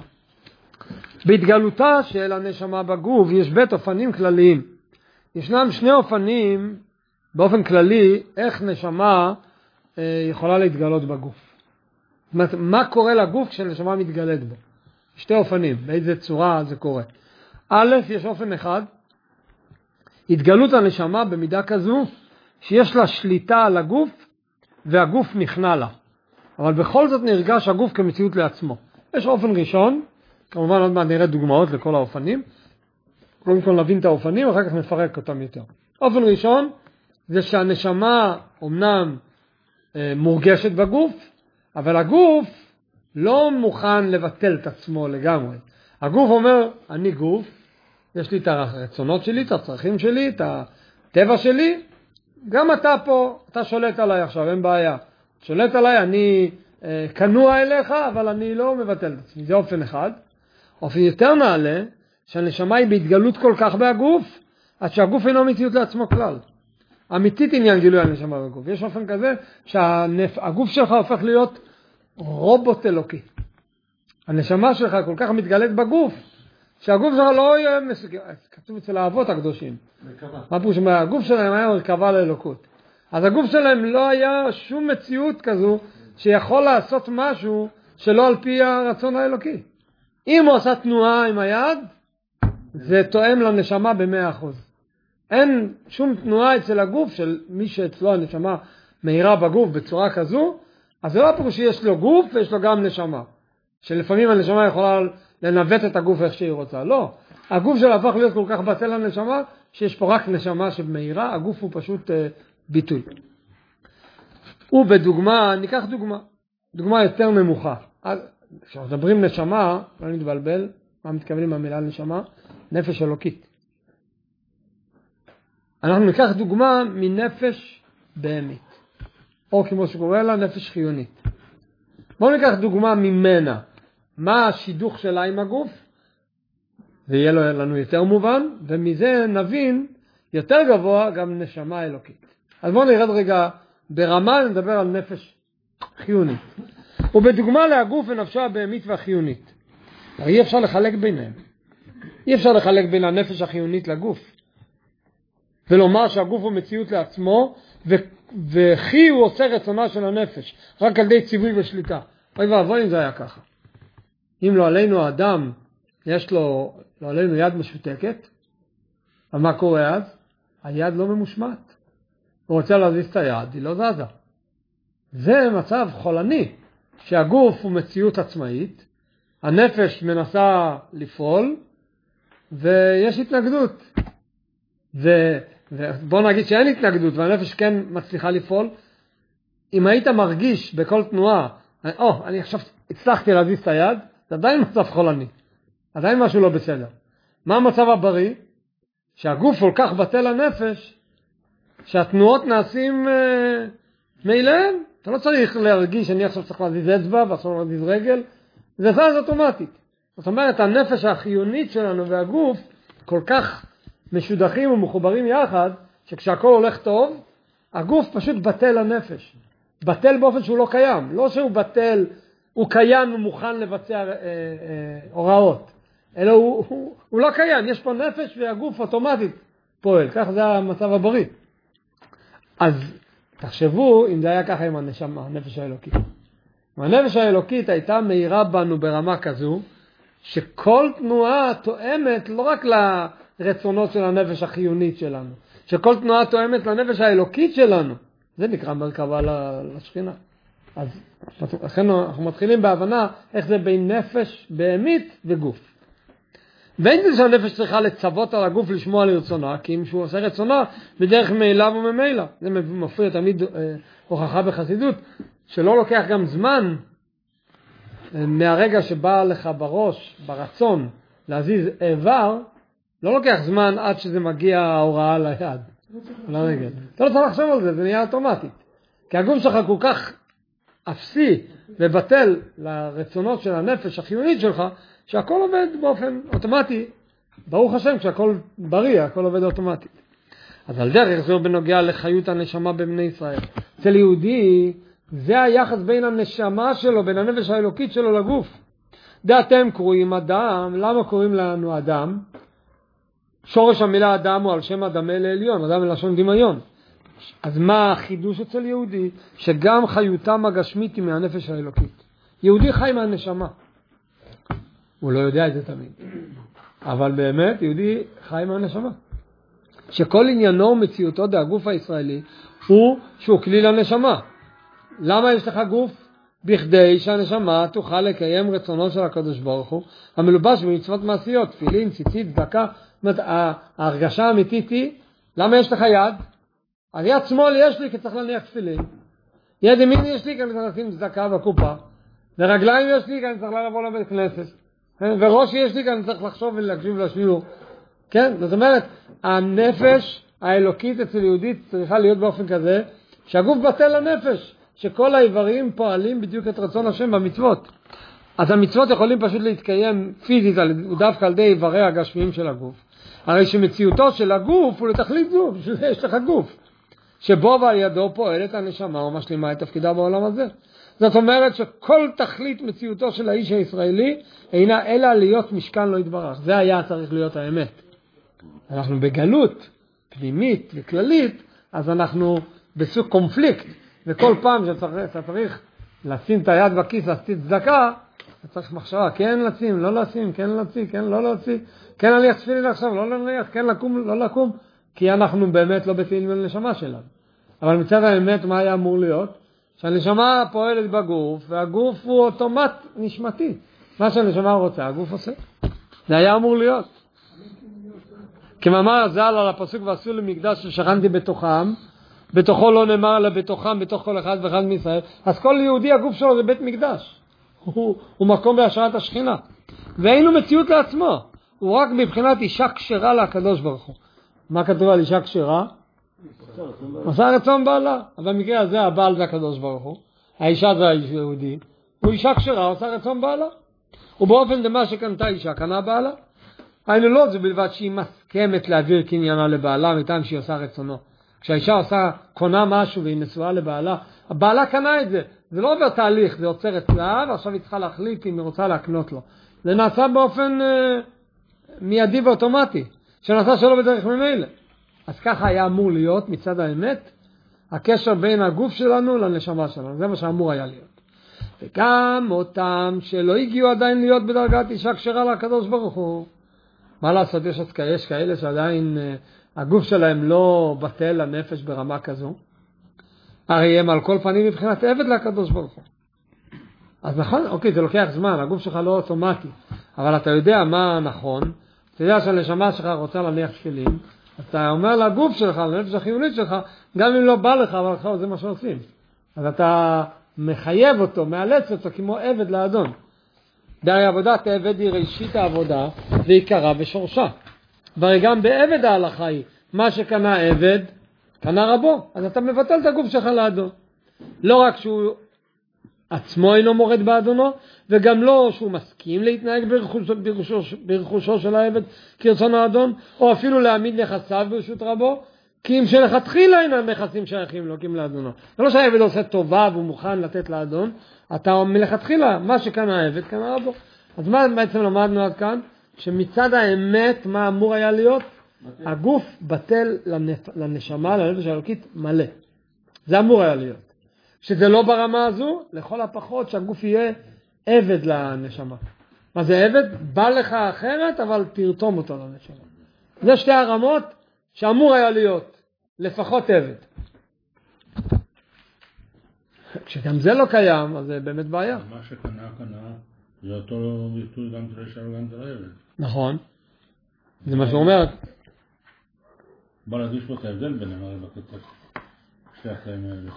בהתגלותה של הנשמה בגוף יש בית אופנים כלליים. ישנם שני אופנים באופן כללי איך נשמה אה, יכולה להתגלות בגוף. זאת אומרת, מה קורה לגוף כשנשמה מתגלת בו? שתי אופנים, באיזה צורה זה קורה. א', יש אופן אחד, התגלות הנשמה במידה כזו שיש לה שליטה על הגוף והגוף נכנע לה. אבל בכל זאת נרגש הגוף כמציאות לעצמו. יש אופן ראשון, כמובן עוד מעט נראה דוגמאות לכל האופנים, קודם כל נבין את האופנים, אחר כך נפרק אותם יותר. אופן ראשון, זה שהנשמה אומנם אה, מורגשת בגוף, אבל הגוף לא מוכן לבטל את עצמו לגמרי. הגוף אומר, אני גוף, יש לי את הרצונות שלי, את הצרכים שלי, את הטבע שלי, גם אתה פה, אתה שולט עליי עכשיו, אין בעיה. שולט עליי, אני אה, כנוע אליך, אבל אני לא מבטל את עצמי. זה אופן אחד. אופן יותר נעלה, שהנשמה היא בהתגלות כל כך בהגוף, עד שהגוף אינו מציאות לעצמו כלל. אמיתית עניין גילוי הנשמה בגוף. יש אופן כזה שהגוף שלך הופך להיות רובוט אלוקי. הנשמה שלך כל כך מתגלית בגוף, שהגוף שלך לא יהיה מסוגל. כתוב אצל האבות הקדושים. מה פירוש? הגוף שלהם היה מרכבה לאלוקות. אז הגוף שלהם לא היה שום מציאות כזו שיכול לעשות משהו שלא על פי הרצון האלוקי. אם הוא עשה תנועה עם היד, זה תואם לנשמה במאה אחוז. אין שום תנועה אצל הגוף של מי שאצלו הנשמה מהירה בגוף בצורה כזו, אז זה לא פירוש שיש לו גוף ויש לו גם נשמה. שלפעמים הנשמה יכולה לנווט את הגוף איך שהיא רוצה. לא. הגוף שלה הפך להיות כל כך בטל לנשמה, שיש פה רק נשמה שמהירה, הגוף הוא פשוט אה, ביטוי. ובדוגמה, ניקח דוגמה. דוגמה יותר נמוכה. כשמדברים נשמה, לא נתבלבל, מה מתכוונים מהמילה נשמה? נפש אלוקית. אנחנו ניקח דוגמה מנפש בהמית, או כמו שקורא לה נפש חיונית. בואו ניקח דוגמה ממנה. מה השידוך שלה עם הגוף? זה יהיה לנו יותר מובן, ומזה נבין יותר גבוה גם נשמה אלוקית. אז בואו נרד רגע ברמה, נדבר על נפש חיונית. ובדוגמה להגוף ונפשה הבהמית והחיונית. הרי אי אפשר לחלק ביניהם. אי אפשר לחלק בין הנפש החיונית לגוף. ולומר שהגוף הוא מציאות לעצמו, ו- וכי הוא עושה רצונה של הנפש, רק על די ציווי ושליטה. אוי ואבוי אם זה היה ככה. אם לא עלינו האדם, יש לו, לא עלינו יד משותקת, אבל מה קורה אז? היד לא ממושמעת. הוא רוצה להזיז את היד, היא לא זזה. זה מצב חולני, שהגוף הוא מציאות עצמאית, הנפש מנסה לפעול, ויש התנגדות. ו, ובוא נגיד שאין התנגדות, והנפש כן מצליחה לפעול. אם היית מרגיש בכל תנועה, או, אני עכשיו הצלחתי להזיז את היד, זה עדיין מצב חולני. עדיין משהו לא בסדר. מה המצב הבריא? שהגוף כל כך בטל לנפש, שהתנועות נעשים אה, מאליהם. אתה לא צריך להרגיש שאני עכשיו צריך להזיז אצבע ועכשיו להזיז רגל. זה זז אוטומטית. זאת אומרת, הנפש החיונית שלנו והגוף כל כך משודכים ומחוברים יחד, שכשהכל הולך טוב, הגוף פשוט בטל לנפש. בטל באופן שהוא לא קיים. לא שהוא בטל, הוא קיים ומוכן לבצע אה, אה, הוראות. אלא הוא, הוא, הוא לא קיים. יש פה נפש והגוף אוטומטית פועל. כך זה המצב הבריא. אז תחשבו אם זה היה ככה עם הנשמה, הנפש האלוקית. הנפש האלוקית הייתה מהירה בנו ברמה כזו, שכל תנועה תואמת לא רק לרצונות של הנפש החיונית שלנו, שכל תנועה תואמת לנפש האלוקית שלנו. זה נקרא מרכבה לשכינה. אז לכן אנחנו מתחילים בהבנה איך זה בין נפש בהמית וגוף. ואין זה שהנפש צריכה לצוות על הגוף לשמוע לרצונה, כי אם שהוא עושה רצונה בדרך מילה וממילא. זה מפריע תמיד אה, הוכחה בחסידות, שלא לוקח גם זמן אה, מהרגע שבא לך בראש, ברצון, להזיז איבר, לא לוקח זמן עד שזה מגיע ההוראה ליד, לרגל. אתה לא צריך לחשוב על זה, זה נהיה אוטומטית. כי הגוף שלך כל כך אפסי ובטל לרצונות של הנפש החיונית שלך, שהכל עובד באופן אוטומטי. ברוך השם, כשהכל בריא, הכל עובד אוטומטית. אז על דרך זו בנוגע לחיות הנשמה בבני ישראל. אצל יהודי, זה היחס בין הנשמה שלו, בין הנפש האלוקית שלו לגוף. דעתם קוראים אדם, למה קוראים לנו אדם? שורש המילה אדם הוא על שם אדמה לעליון, אדם מלשון דמיון. אז מה החידוש אצל יהודי? שגם חיותם הגשמית היא מהנפש האלוקית. יהודי חי מהנשמה. הוא לא יודע את זה תמיד. אבל באמת, יהודי חי מהנשמה. שכל עניינו ומציאותו דהגוף הישראלי הוא שהוא כלי לנשמה. למה יש לך גוף? בכדי שהנשמה תוכל לקיים רצונו של הקדוש ברוך הוא, המלובש במצוות מעשיות, תפילין, ציצית, צדקה. ההרגשה האמיתית היא, למה יש לך יד? על יד שמאל יש לי כי צריך להניח תפילין. יד ימין יש לי כי אני צריך לשים צדקה בקופה. ורגליים יש לי כי אני צריך לבוא לבית כנסת. וראש יש לי כי אני צריך לחשוב ולהקשיב לשיעור. כן? זאת אומרת, הנפש האלוקית אצל יהודית צריכה להיות באופן כזה, שהגוף בטל לנפש, שכל האיברים פועלים בדיוק את רצון השם במצוות. אז המצוות יכולים פשוט להתקיים פיזית, דווקא על ידי איברי הגשמיים של הגוף. הרי שמציאותו של הגוף הוא לתכלית זו, בשביל זה יש לך גוף. שבו ועל ידו פועלת הנשמה ומשלימה את תפקידה בעולם הזה. זאת אומרת שכל תכלית מציאותו של האיש הישראלי אינה אלא להיות משכן לא יתברך. זה היה צריך להיות האמת. אנחנו בגלות פנימית וכללית, אז אנחנו בסוג קונפליקט. וכל פעם שאתה צריך לשים את היד בכיס, להסתית צדקה, אתה צריך מחשבה, כן לשים, לא לשים, כן להוציא, כן לא להוציא, כן להניח תפילין עכשיו, לא להניח, כן לקום, לא לקום, כי אנחנו באמת לא בתהילים לנשמה שלנו. אבל מצד האמת מה היה אמור להיות? שהנשמה פועלת בגוף, והגוף הוא אוטומט נשמתי. מה שהנשמה רוצה, הגוף עושה. זה היה אמור להיות. כמאמר הז"ל על הפסוק ועשו לי מקדש ששכנתי בתוכם, בתוכו לא נאמר אלא בתוכם, בתוך כל אחד ואחד מישראל. אז כל יהודי הגוף שלו זה בית מקדש. הוא, הוא מקום בהשראת השכינה. ואין לו מציאות לעצמו. הוא רק מבחינת אישה כשרה לקדוש ברוך הוא. מה כתוב על אישה כשרה? עושה רצון בעלה. אבל במקרה הזה הבעל זה הקדוש ברוך הוא. האישה זה היהודי. הוא אישה כשרה, עושה רצון בעלה. ובאופן דמה שקנתה אישה, קנה בעלה. היינו לא, זה בלבד שהיא מסכמת להעביר קניינה לבעלה, מטעם שהיא עושה רצונו. כשהאישה עושה, קונה משהו והיא נשואה לבעלה, הבעלה קנה את זה. זה לא עובר תהליך, זה עוצר אצלה, ועכשיו היא צריכה להחליט אם היא רוצה להקנות לו. זה נעשה באופן אה, מיידי ואוטומטי, שנעשה שלא בדרך ממילא. אז ככה היה אמור להיות מצד האמת, הקשר בין הגוף שלנו לנשמה שלנו. זה מה שאמור היה להיות. וגם אותם שלא הגיעו עדיין להיות בדרגת אישה כשרה לקדוש ברוך הוא. מה לעשות, יש, יש כאלה שעדיין אה, הגוף שלהם לא בטל לנפש ברמה כזו. הרי הם על כל פנים מבחינת עבד לקדוש ברוך הוא. אז נכון, אוקיי, זה לוקח זמן, הגוף שלך לא אוטומטי, אבל אתה יודע מה נכון, אתה יודע שהנשמה שלך רוצה להניח תפילין, אתה אומר לגוף שלך, לנפש החיונית שלך, גם אם לא בא לך, אבל לך זה מה שעושים. אז אתה מחייב אותו, מאלץ אותו כמו עבד לאדון. דהרי עבודת עבד היא ראשית העבודה, ועיקרה ושורשה. והרי גם בעבד ההלכה היא, מה שקנה עבד, קנה רבו. אז אתה מבטל את הגוף שלך לאדון. לא רק שהוא עצמו אינו מורד באדונו, וגם לא שהוא מסכים להתנהג ברכושו, ברכושו, ברכושו של העבד כרצון האדון, או אפילו להעמיד נכסיו ברשות רבו, כי אם שלכתחילה אין הנכסים שייכים לו, כי אם לאדונו. זה לא שהעבד עושה טובה והוא מוכן לתת לאדון, אתה מלכתחילה, מה שקנה העבד, קנה רבו. אז מה בעצם למדנו עד כאן? שמצד האמת, מה אמור היה להיות? בטל. הגוף בטל לנפ... לנשמה, לנפש האלוקית, מלא. זה אמור היה להיות. שזה לא ברמה הזו, לכל הפחות שהגוף יהיה עבד לנשמה. מה זה עבד? בא לך אחרת, אבל תרתום אותו לנשמה. זה שתי הרמות שאמור היה להיות, לפחות עבד. כשגם זה לא קיים, אז זה באמת בעיה. מה שקנה, קנה, זה אותו ביטוי גם של ישר וגם של העבד. נכון. זה מה שהוא אומר. בוא להדגיש פה את ההבדל ביניהם, הרי בקטע שתי החיים האלה.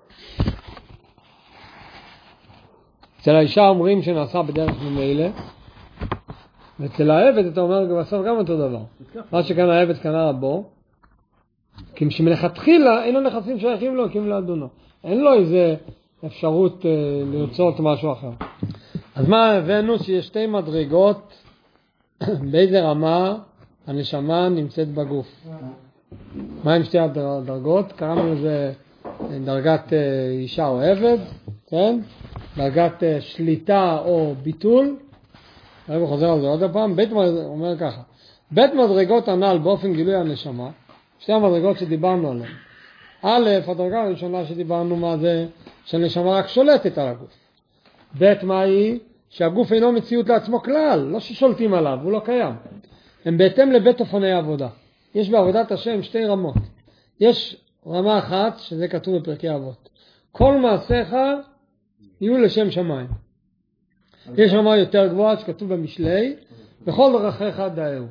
אצל האישה אומרים שנעשה בדרך ממילא, ואצל העבד אתה אומר בסוף גם אותו דבר. מה שקנה העבד קנה רבו, כי שמלכתחילה אין לו נכסים שייכים לו, כי אם לאדונו. אין לו איזה אפשרות אה, לרצות משהו אחר. אז מה הבאנו? שיש שתי מדרגות, באיזה רמה הנשמה נמצאת בגוף. מה עם שתי הדרגות? קראנו לזה דרגת אה, אישה או עבד, כן? דרגת אה, שליטה או ביטול. אני חוזר על זה עוד הפעם. בית מדרגות, אומר ככה, בית מדרגות הנ"ל באופן גילוי הנשמה, שתי המדרגות שדיברנו עליהן. א', הדרגה הראשונה שדיברנו מה זה, שהנשמה רק שולטת על הגוף. ב', מה היא? שהגוף אינו מציאות לעצמו כלל, לא ששולטים עליו, הוא לא קיים. הם בהתאם לבית אופני העבודה. יש בעבודת השם שתי רמות. יש רמה אחת, שזה כתוב בפרקי אבות. כל מעשיך יהיו לשם שמיים. יש רמה יותר גבוהה שכתוב במשלי, בכל דרכיך דאהו.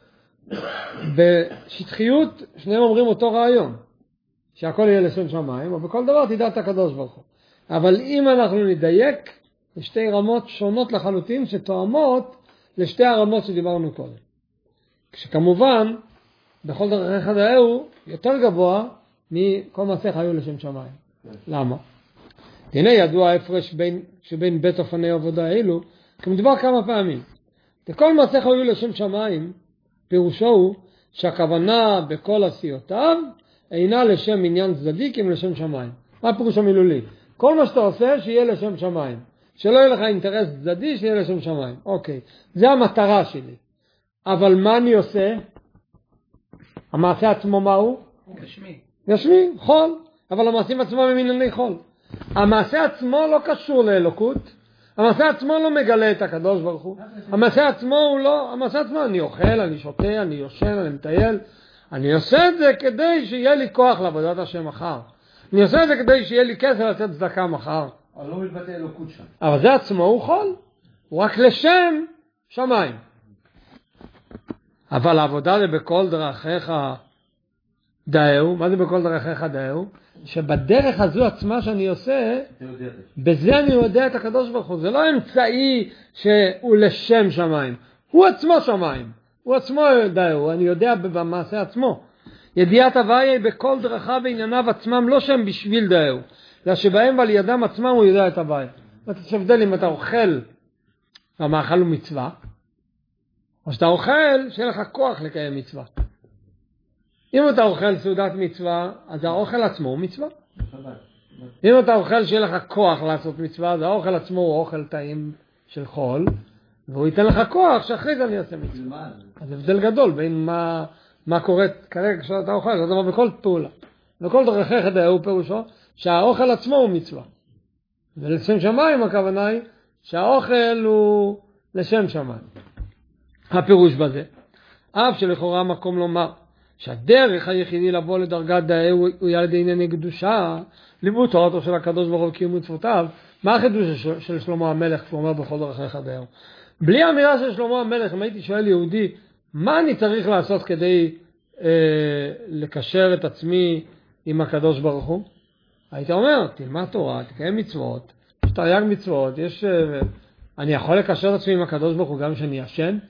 בשטחיות שניהם אומרים אותו רעיון, שהכל יהיה לשם שמיים, ובכל דבר תדע את הקדוש ברוך הוא. אבל אם אנחנו נדייק, יש שתי רמות שונות לחלוטין שתואמות לשתי הרמות שדיברנו קודם. כשכמובן, בכל דרכיך דאהו יותר גבוה מכל מעשיך היו לשם שמיים. למה? הנה ידוע ההפרש בין, שבין בית אופני עבודה האלו, כמדובר כמה פעמים. וכל מעשיך היו לשם שמיים, פירושו הוא שהכוונה בכל עשיותיו אינה לשם עניין צדדי כי אם לשם שמיים. מה פירוש המילולי? כל מה שאתה עושה שיהיה לשם שמיים. שלא יהיה לך אינטרס צדדי שיהיה לשם שמיים. אוקיי, זה המטרה שלי. אבל מה אני עושה? המעשה עצמו מהו? גשמי. גשמי, חול. אבל המעשים עצמם הם ענייני חול. המעשה עצמו לא קשור לאלוקות. המעשה עצמו לא מגלה את הקדוש ברוך הוא. המעשה עצמו הוא לא, המעשה עצמו, אני אוכל, אני שותה, אני יושן, אני מטייל. אני עושה את זה כדי שיהיה לי כוח לעבודת השם מחר. אני עושה את זה כדי שיהיה לי כסף לתת צדקה מחר. אבל לא מתבטא אלוקות שם. אבל זה עצמו הוא חול. הוא רק לשם שמיים. אבל העבודה זה בכל דרכיך דאהו. מה זה בכל דרכיך דאהו? שבדרך הזו עצמה שאני עושה, בזה אני יודע את הקדוש ברוך הוא. זה לא אמצעי שהוא לשם שמיים. הוא עצמו שמיים. הוא עצמו דאהו. אני יודע במעשה עצמו. ידיעת הוויה בכל דרכיו וענייניו עצמם לא שהם בשביל דאהו. אלא שבהם ועל ידם עצמם הוא יודע את הוויה. ואתה תשבדל אם אתה אוכל, והמאכל הוא מצווה. או שאתה אוכל, שיהיה לך כוח לקיים מצווה. אם אתה אוכל סעודת מצווה, אז האוכל עצמו הוא מצווה. אם אתה אוכל שיהיה לך כוח לעשות מצווה, אז האוכל עצמו הוא אוכל טעים של חול, והוא ייתן לך כוח שאחרי זה אני אעשה מצווה. אז הבדל גדול בין מה, מה קורה כרגע כשאתה אוכל, זה דבר בכל פעולה. וכל דרכיך דאהו פירושו, שהאוכל עצמו הוא מצווה. ולשם שמיים הכוונה היא שהאוכל הוא לשם שמיים. הפירוש בזה, אף שלכאורה מקום לומר, שהדרך היחידי לבוא לדרגת דאהו הוא על ידי ענייני קדושה, לימוד תורתו של הקדוש ברוך הוא קיום מצוותיו, מה החידוש של, של שלמה המלך, כשהוא אומר בכל דרכיך דאהו? בלי האמירה של שלמה המלך, אם הייתי שואל יהודי, מה אני צריך לעשות כדי אה, לקשר את עצמי עם הקדוש ברוך הוא? היית אומר, תלמד תורה, תקיים מצוות, יש תרי"ג מצוות, יש... אה, אני יכול לקשר את עצמי עם הקדוש ברוך הוא גם שאני ישן?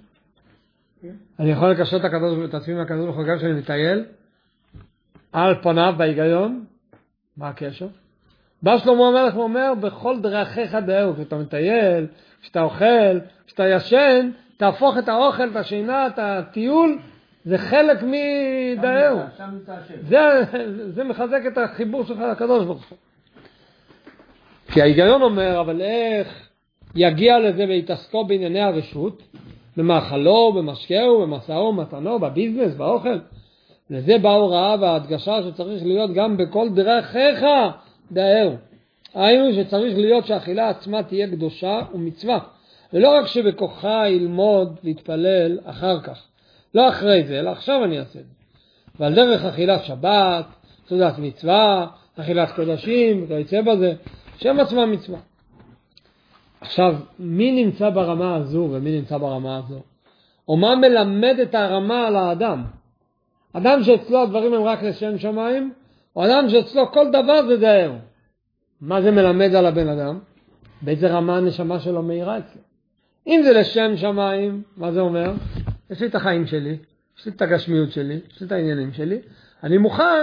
אני יכול לקשר את הקדוש את עצמי עם הקדוש ברוך הוא גם שאני מטייל? על פניו בהיגיון? מה הקשר? בא שלמה המלך ואומר, בכל דרכיך דאהו, כשאתה מטייל, כשאתה אוכל, כשאתה ישן, תהפוך את האוכל, את השינה, את הטיול, זה חלק מדאהו. זה, זה מחזק את החיבור שלך לקדוש ברוך הוא. כי ההיגיון אומר, אבל איך יגיע לזה ויתעסקו בענייני הרשות, במאכלו, במשקהו, במסעו, מתנו, בביזנס, באוכל. לזה באה הוראה וההדגשה שצריך להיות גם בכל דרכיך דאהו. היינו שצריך להיות שהאכילה עצמה תהיה קדושה ומצווה. ולא רק שבכוחה ילמוד להתפלל אחר כך. לא אחרי זה, אלא עכשיו אני אעשה את זה. ועל דרך אכילת שבת, סעודת מצווה, אכילת קודשים, וכיוצא בזה, שם עצמה מצווה. עכשיו, מי נמצא ברמה הזו ומי נמצא ברמה הזו? או מה מלמד את הרמה על האדם? אדם שאצלו הדברים הם רק לשם שמיים, או אדם שאצלו כל דבר זה דאהו. מה זה מלמד על הבן אדם? באיזה רמה הנשמה שלו מהירה אצלו. אם זה לשם שמיים, מה זה אומר? יש לי את החיים שלי, יש לי את הגשמיות שלי, יש לי את העניינים שלי, אני מוכן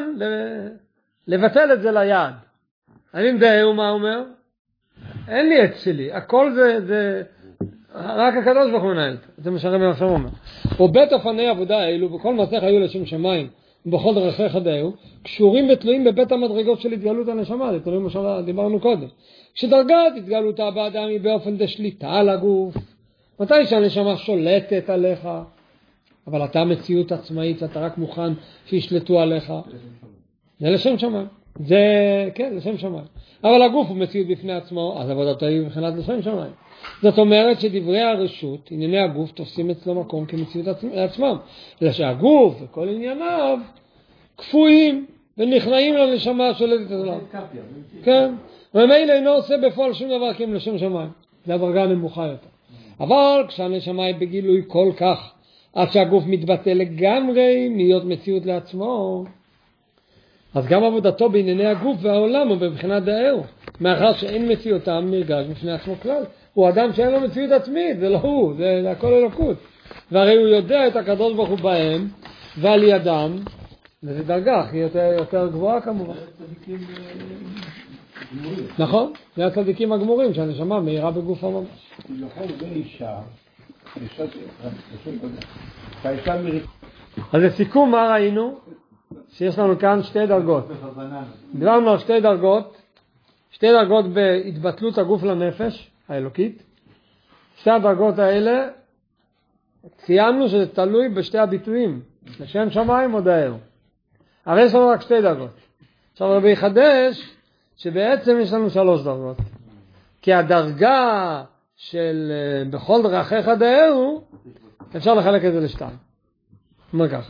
לבטל את זה ליעד. אני דאהו מה אומר? אין לי את שלי, הכל זה, זה רק הקדוש ברוך הוא מנהל. זה מה שהרבי עכשיו אומר. ובית אופני עבודה האלו, בכל מעשיך היו לשם שמיים, ובכל דרכיך דאהו, קשורים ותלויים בבית המדרגות של התגלות הנשמה, זה תלוי מה שדיברנו קודם. כשדרגת התגלותה באדם היא באופן דשליטה על הגוף, מתי שהנשמה שולטת עליך, אבל אתה מציאות עצמאית, אתה רק מוכן שישלטו עליך. זה לשם שמיים. זה, כן, לשם שמיים. אבל הגוף הוא מציאות בפני עצמו, אז עבודתו היא מבחינת לשם שמיים. זאת אומרת שדברי הרשות, ענייני הגוף, תופסים אצלו מקום כמציאות עצמם. אלא שהגוף וכל ענייניו כפויים ונכנעים לנשמה שולטת עליו. כן. ומילא אינו עושה בפועל שום דבר כי הם לשם שמיים. זה הדרגה הנמוכה יותר. אבל כשהנשמה היא בגילוי כל כך, עד שהגוף מתבטא לגמרי להיות מציאות לעצמו, אז גם עבודתו בענייני הגוף והעולם הוא בבחינת דאהו, מאחר שאין מציאותם נרגש בפני עצמו כלל. הוא אדם שאין לו מציאות עצמית, זה לא הוא, זה, זה הכל אלוקות. והרי הוא יודע את הקדוש ברוך הוא בהם ועל ידם, וזה דרגה היא יותר, יותר גבוהה כמובן. נכון, זה הצדיקים הגמורים שהנשמה מהירה בגוף הממש. יכול באישה, באישה מריק. אז לסיכום מה ראינו? שיש לנו כאן שתי דרגות. דיברנו על שתי דרגות, שתי דרגות בהתבטלות הגוף לנפש האלוקית. שתי הדרגות האלה, ציינו שזה תלוי בשתי הביטויים, לשם שמיים או דאהו. הרי יש לנו רק שתי דרגות. עכשיו רבי יחדש שבעצם יש לנו שלוש דרגות. כי הדרגה של בכל דרכיך דאהו, אפשר לחלק את זה לשתיים. אומר כך.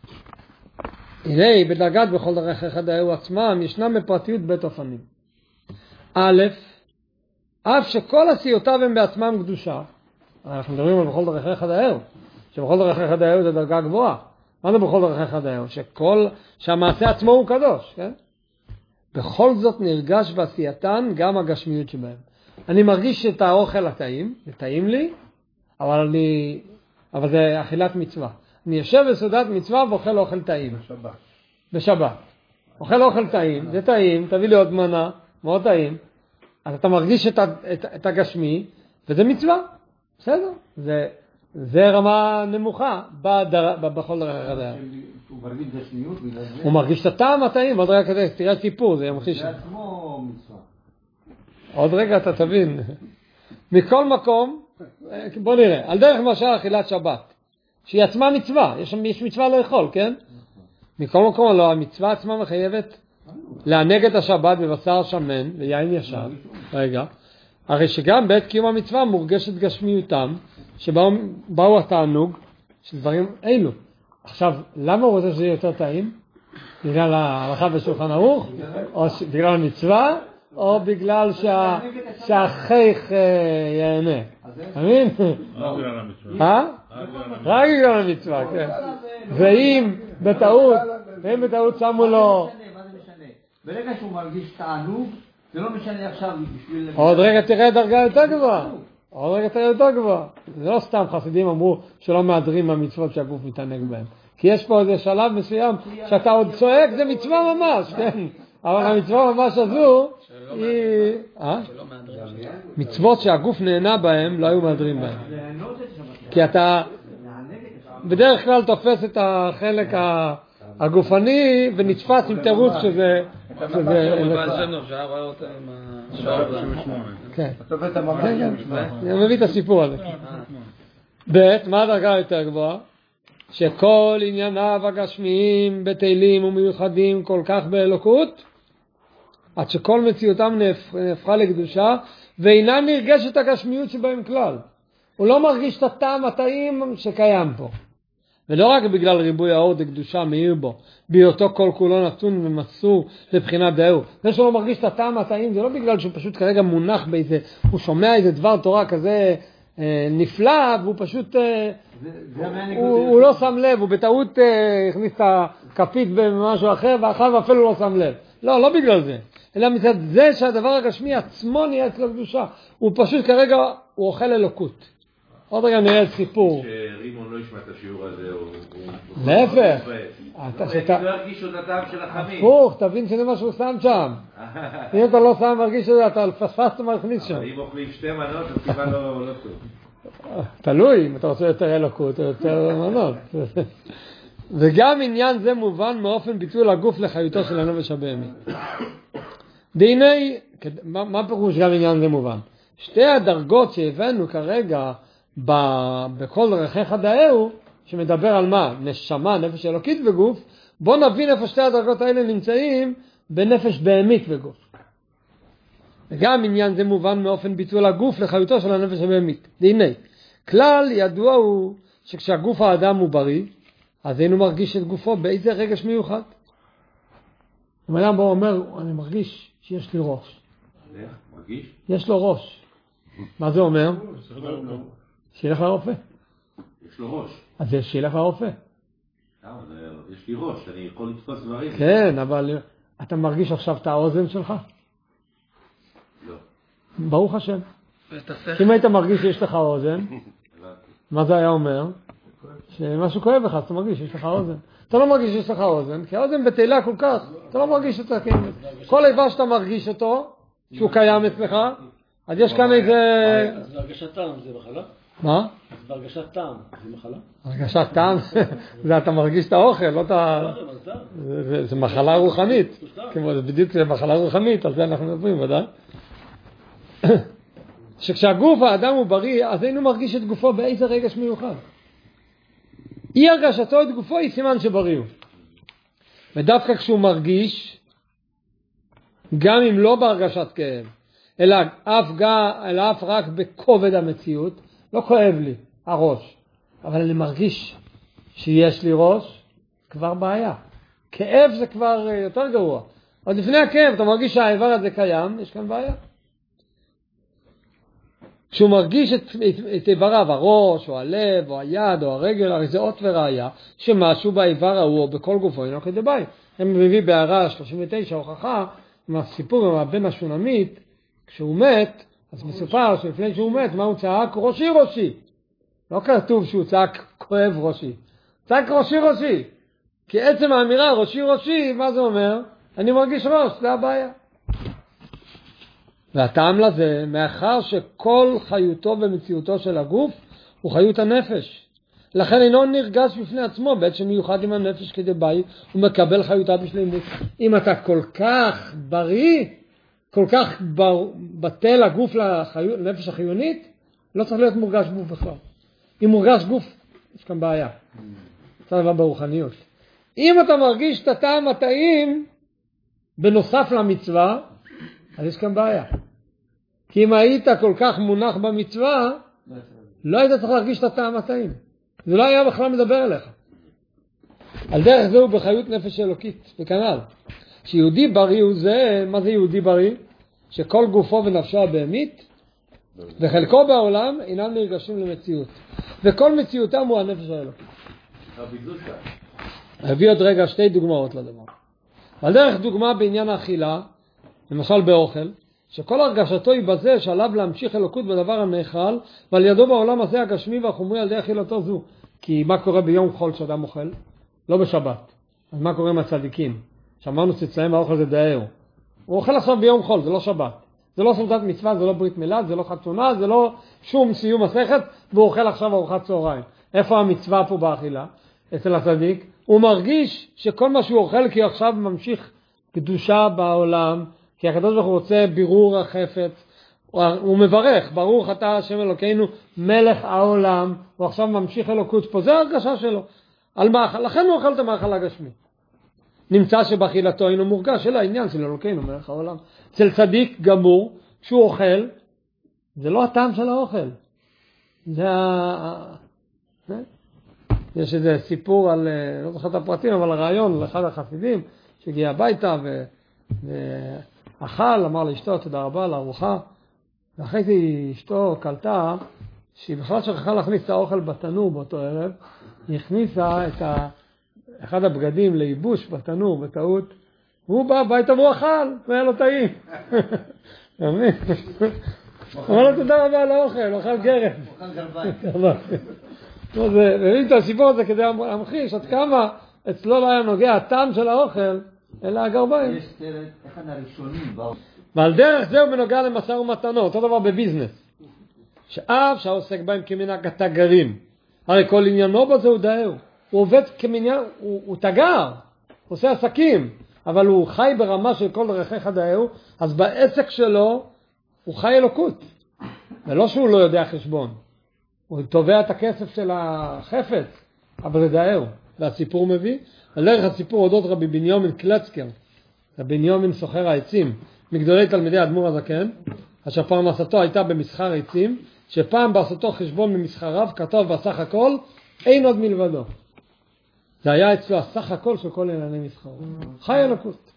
הנה, בדרגת בכל דרכיך דאהו עצמם, ישנם בפרטיות בית אופנים. א', אף שכל עשיותיו הם בעצמם קדושה, אנחנו מדברים על בכל דרכיך דאהו, שבכל דרכיך דאהו זה דרגה גבוהה. מה זה בכל דרכיך דאהו? שכל, שהמעשה עצמו הוא קדוש, כן? בכל זאת נרגש בעשייתן גם הגשמיות שבהם. אני מרגיש את האוכל הטעים, זה טעים לי, אבל אני, אבל זה אכילת מצווה. אני יושב בסעודת מצווה ואוכל אוכל טעים. בשבת. בשבת. אוכל אוכל טעים, זה טעים, תביא לי עוד מנה, מאוד טעים. אז אתה מרגיש את, את, את הגשמי, וזה מצווה. בסדר? זה, זה רמה נמוכה בדר, בכל דרכיך דאהו. הוא מרגיש גשמיות בגלל זה? הוא מרגיש את הטעם הטעים, עוד רגע כזה, תראה סיפור, זה ימחיש. זה עצמו מצווה. עוד רגע אתה תבין. מכל מקום, בוא נראה, על דרך למשל אכילת שבת, שהיא עצמה מצווה, יש, יש מצווה לאכול, כן? מכל מקום, לא, המצווה עצמה מחייבת לענג את השבת בבשר שמן ויין ישר. רגע. הרי שגם בעת קיום המצווה מורגשת גשמיותם, שבאו התענוג של דברים אלו. עכשיו, למה הוא רוצה שזה יהיה יותר טעים? בגלל ההלכה בשולחן ערוך? או בגלל המצווה? או בגלל שהחייך יענה. תמיד? אה? רק בגלל המצווה, כן. ואם בטעות, ואם בטעות שמו לו... מה זה משנה? ברגע שהוא מרגיש תענוג, זה לא משנה עכשיו בשביל... עוד רגע תראה דרגה יותר גבוהה. עוד רגע תראה יותר גבוהה. זה לא סתם חסידים אמרו שלא מהדרים מהמצוות שהגוף מתענג בהם. כי יש פה איזה שלב מסוים שאתה עוד צועק, זה מצווה ממש, כן? אבל המצווה ממש הזו היא... מצוות שהגוף נהנה בהם לא היו מהדרים בהם. כי אתה בדרך כלל תופס את החלק הגופני ונתפס עם תירוץ שזה... כן. אני מביא את הסיפור הזה. ב' מה הדרגה יותר גבוהה? שכל ענייניו הגשמיים בטלים ומיוחדים כל כך באלוקות, עד שכל מציאותם נהפכה לקדושה, ואינה נרגשת הגשמיות שבהם כלל. הוא לא מרגיש את הטעם הטעים שקיים פה. ולא רק בגלל ריבוי האור דקדושה מאיר בו, בהיותו כל כולו נתון ומסור לבחינת דאו. זה שהוא לא מרגיש את הטעם הטעים, זה לא בגלל שהוא פשוט כרגע מונח באיזה, הוא שומע איזה דבר תורה כזה אה, נפלא, והוא פשוט, אה, זה, זה הוא, הוא לא שם לב, הוא בטעות אה, הכניס את הכפית במשהו אחר, ואחר ואפילו לא שם לב. לא, לא בגלל זה. אלא מצד זה שהדבר הגשמי עצמו נהיה אצלו קדושה. הוא פשוט כרגע, הוא אוכל אלוקות. עוד רגע נראה סיפור. שרימון לא ישמע את השיעור הזה, הוא... להפך. אתה לא הרגיש עוד הטעם של החמין. הפוך, תבין שזה מה שהוא שם שם. אם אתה לא שם מרגיש את זה, אתה פספסת מה הכניס שם. אבל אם אוכלים שתי מנות, אז סיבה לא טוב. תלוי, אם אתה רוצה יותר אלוקות או יותר מנות. וגם עניין זה מובן מאופן ביטול הגוף לחיותו של הנפש הבהמי. דהיני, מה פירוש גם עניין זה מובן? שתי הדרגות שהבאנו כרגע בכל דרכיך דאהו, שמדבר על מה? נשמה, נפש אלוקית וגוף. בוא נבין איפה שתי הדרגות האלה נמצאים בנפש בהמית וגוף. וגם עניין זה מובן מאופן ביטול הגוף לחיותו של הנפש הבהמית. הנה, כלל ידוע הוא שכשהגוף האדם הוא בריא, אז אינו מרגיש את גופו באיזה רגש מיוחד. אם אדם בוא אומר, אני מרגיש שיש לי ראש. מרגיש? יש לו ראש. מה זה אומר? שילך לרופא. יש לו ראש. אז יש שילך לרופא. יש לי ראש, אני יכול לתפוס דברים. כן, אבל אתה מרגיש עכשיו את האוזן שלך? לא. ברוך השם. אם היית מרגיש שיש לך אוזן, מה זה היה אומר? שמשהו כואב לך, אתה מרגיש שיש לך אוזן. אתה לא מרגיש שיש לך אוזן, כי האוזן בטלה כל כך, אתה לא מרגיש אותה. כל איבר שאתה מרגיש אותו, שהוא קיים אצלך, אז יש כאן איזה... אז בהרגשת טעם זה מחלה? מה? אז בהרגשת טעם זה מחלה? הרגשת טעם, זה אתה מרגיש את האוכל, לא את ה... זה מחלה רוחנית. זה בדיוק מחלה רוחנית, על זה אנחנו מדברים, ודאי. שכשהגוף האדם הוא בריא, אז אינו מרגיש את גופו באיזה רגש מיוחד. אי הרגשתו את גופו היא סימן שבריא הוא. ודווקא כשהוא מרגיש, גם אם לא בהרגשת כאב, אלא אף, אלא אף רק בכובד המציאות, לא כואב לי הראש, אבל אני מרגיש שיש לי ראש, כבר בעיה. כאב זה כבר יותר גרוע. עוד לפני הכאב, אתה מרגיש שהאיבר הזה קיים, יש כאן בעיה. כשהוא מרגיש את, את, את איבריו, הראש, או הלב, או היד, או הרגל, הרי זה אות וראיה, שמשהו באיבר ההוא, או בכל גופו, אינו כדי ביי. הם מביא בהערה שלושים ותשע, הוכחה, עם הסיפור עם הבן השונמית, כשהוא מת, אז מסופר שלפני שהוא מת, מה הוא צעק? ראשי ראשי. לא כתוב שהוא צעק כואב ראשי. צעק ראשי ראשי. כי עצם האמירה ראשי ראשי, מה זה אומר? אני מרגיש ראש, זה הבעיה. והטעם לזה, מאחר שכל חיותו ומציאותו של הגוף הוא חיות הנפש. לכן אינו נרגש בפני עצמו, בעת שמיוחד עם הנפש כדי ביי, הוא מקבל חיותה בשלמות. אם אתה כל כך בריא, כל כך בטל הגוף לנפש החיונית, לא צריך להיות מורגש גוף בכלל. אם מורגש גוף, יש כאן בעיה. זה דבר ברוחניות. אם אתה מרגיש את הטעם הטעים, בנוסף למצווה, אז יש כאן בעיה. כי אם היית כל כך מונח במצווה, לא היית צריך להרגיש את הטעם הטעים. זה לא היה בכלל מדבר אליך. על דרך זה הוא בחיות נפש אלוקית, וכנ"ל. שיהודי בריא הוא זה, מה זה יהודי בריא? שכל גופו ונפשו הבהמית וחלקו בעולם אינם נרגשים למציאות. וכל מציאותם הוא הנפש האלוקית. הביא עוד רגע שתי דוגמאות לדבר. על דרך דוגמה בעניין האכילה, למשל באוכל, שכל הרגשתו היא בזה שעליו להמשיך אלוקות בדבר הנאכל, ועל ידו בעולם הזה הגשמי והחומרי על דרך אכילתו זו. כי מה קורה ביום חול שאדם אוכל? לא בשבת. אז מה קורה עם הצדיקים? שאמרנו שאצלהם האוכל זה דאהו. הוא אוכל עכשיו ביום חול, זה לא שבת. זה לא סעודת מצווה, זה לא ברית מילה, זה לא חתונה, זה לא שום סיום מסכת, והוא אוכל עכשיו ארוחת צהריים. איפה המצווה פה באכילה? אצל הצדיק. הוא מרגיש שכל מה שהוא אוכל כי עכשיו ממשיך קדושה בעולם, כי הקדוש ברוך הוא רוצה בירור החפץ, הוא מברך, ברוך אתה השם אלוקינו מלך העולם, הוא עכשיו ממשיך אלוקות פה, זה ההרגשה שלו. על מאכל, לכן הוא אוכל את המאכל הגשמי. נמצא שבאכילתו אינו מורגש, אלא העניין של אלוקינו מלך העולם. אצל צדיק גמור, כשהוא אוכל, זה לא הטעם של האוכל. זה ה... יש איזה סיפור על, לא זוכר את הפרטים, אבל הרעיון לאחד החסידים שהגיע הביתה ו... ואכל, אמר לאשתו תודה רבה על הארוחה, ואחרי זה אשתו קלטה שהיא בכלל שכחה להכניס את האוכל בתנור באותו ערב, היא הכניסה את ה... אחד הבגדים לייבוש בתנור בטעות, הוא בא הביתה והוא אכל, והיה לו טעים. אמין. אמר לו תודה רבה על האוכל, הוא אכל גרב. הוא אכל גרביים. ומבין את הסיפור הזה כדי להמחיש עד כמה אצלו לא היה נוגע הטעם של האוכל, אלא הגרביים. יש סרט, אחד הראשונים באו. ועל דרך זה הוא מנוגע למשא ומתנות, אותו דבר בביזנס. שאף שהעוסק בהם כמנהג התגרים, הרי כל עניינו בזה הוא דאהו. הוא עובד כמניין, הוא, הוא תגר, הוא עושה עסקים, אבל הוא חי ברמה של כל דרכיך דאהו, אז בעסק שלו הוא חי אלוקות. ולא שהוא לא יודע חשבון. הוא תובע את הכסף של החפץ, אבל זה דאהו. והסיפור מביא, על דרך הסיפור אודות רבי בנימין קלצקר, רבי בנימין סוחר העצים, מגדולי תלמידי האדמו"ר הזקן, אשר פרנסתו הייתה במסחר עצים, שפעם בעשותו חשבון ממסחריו כתוב בסך הכל, אין עוד מלבדו. זה היה אצלו הסך הכל של כל ענייני מסחר. חי אלוקות.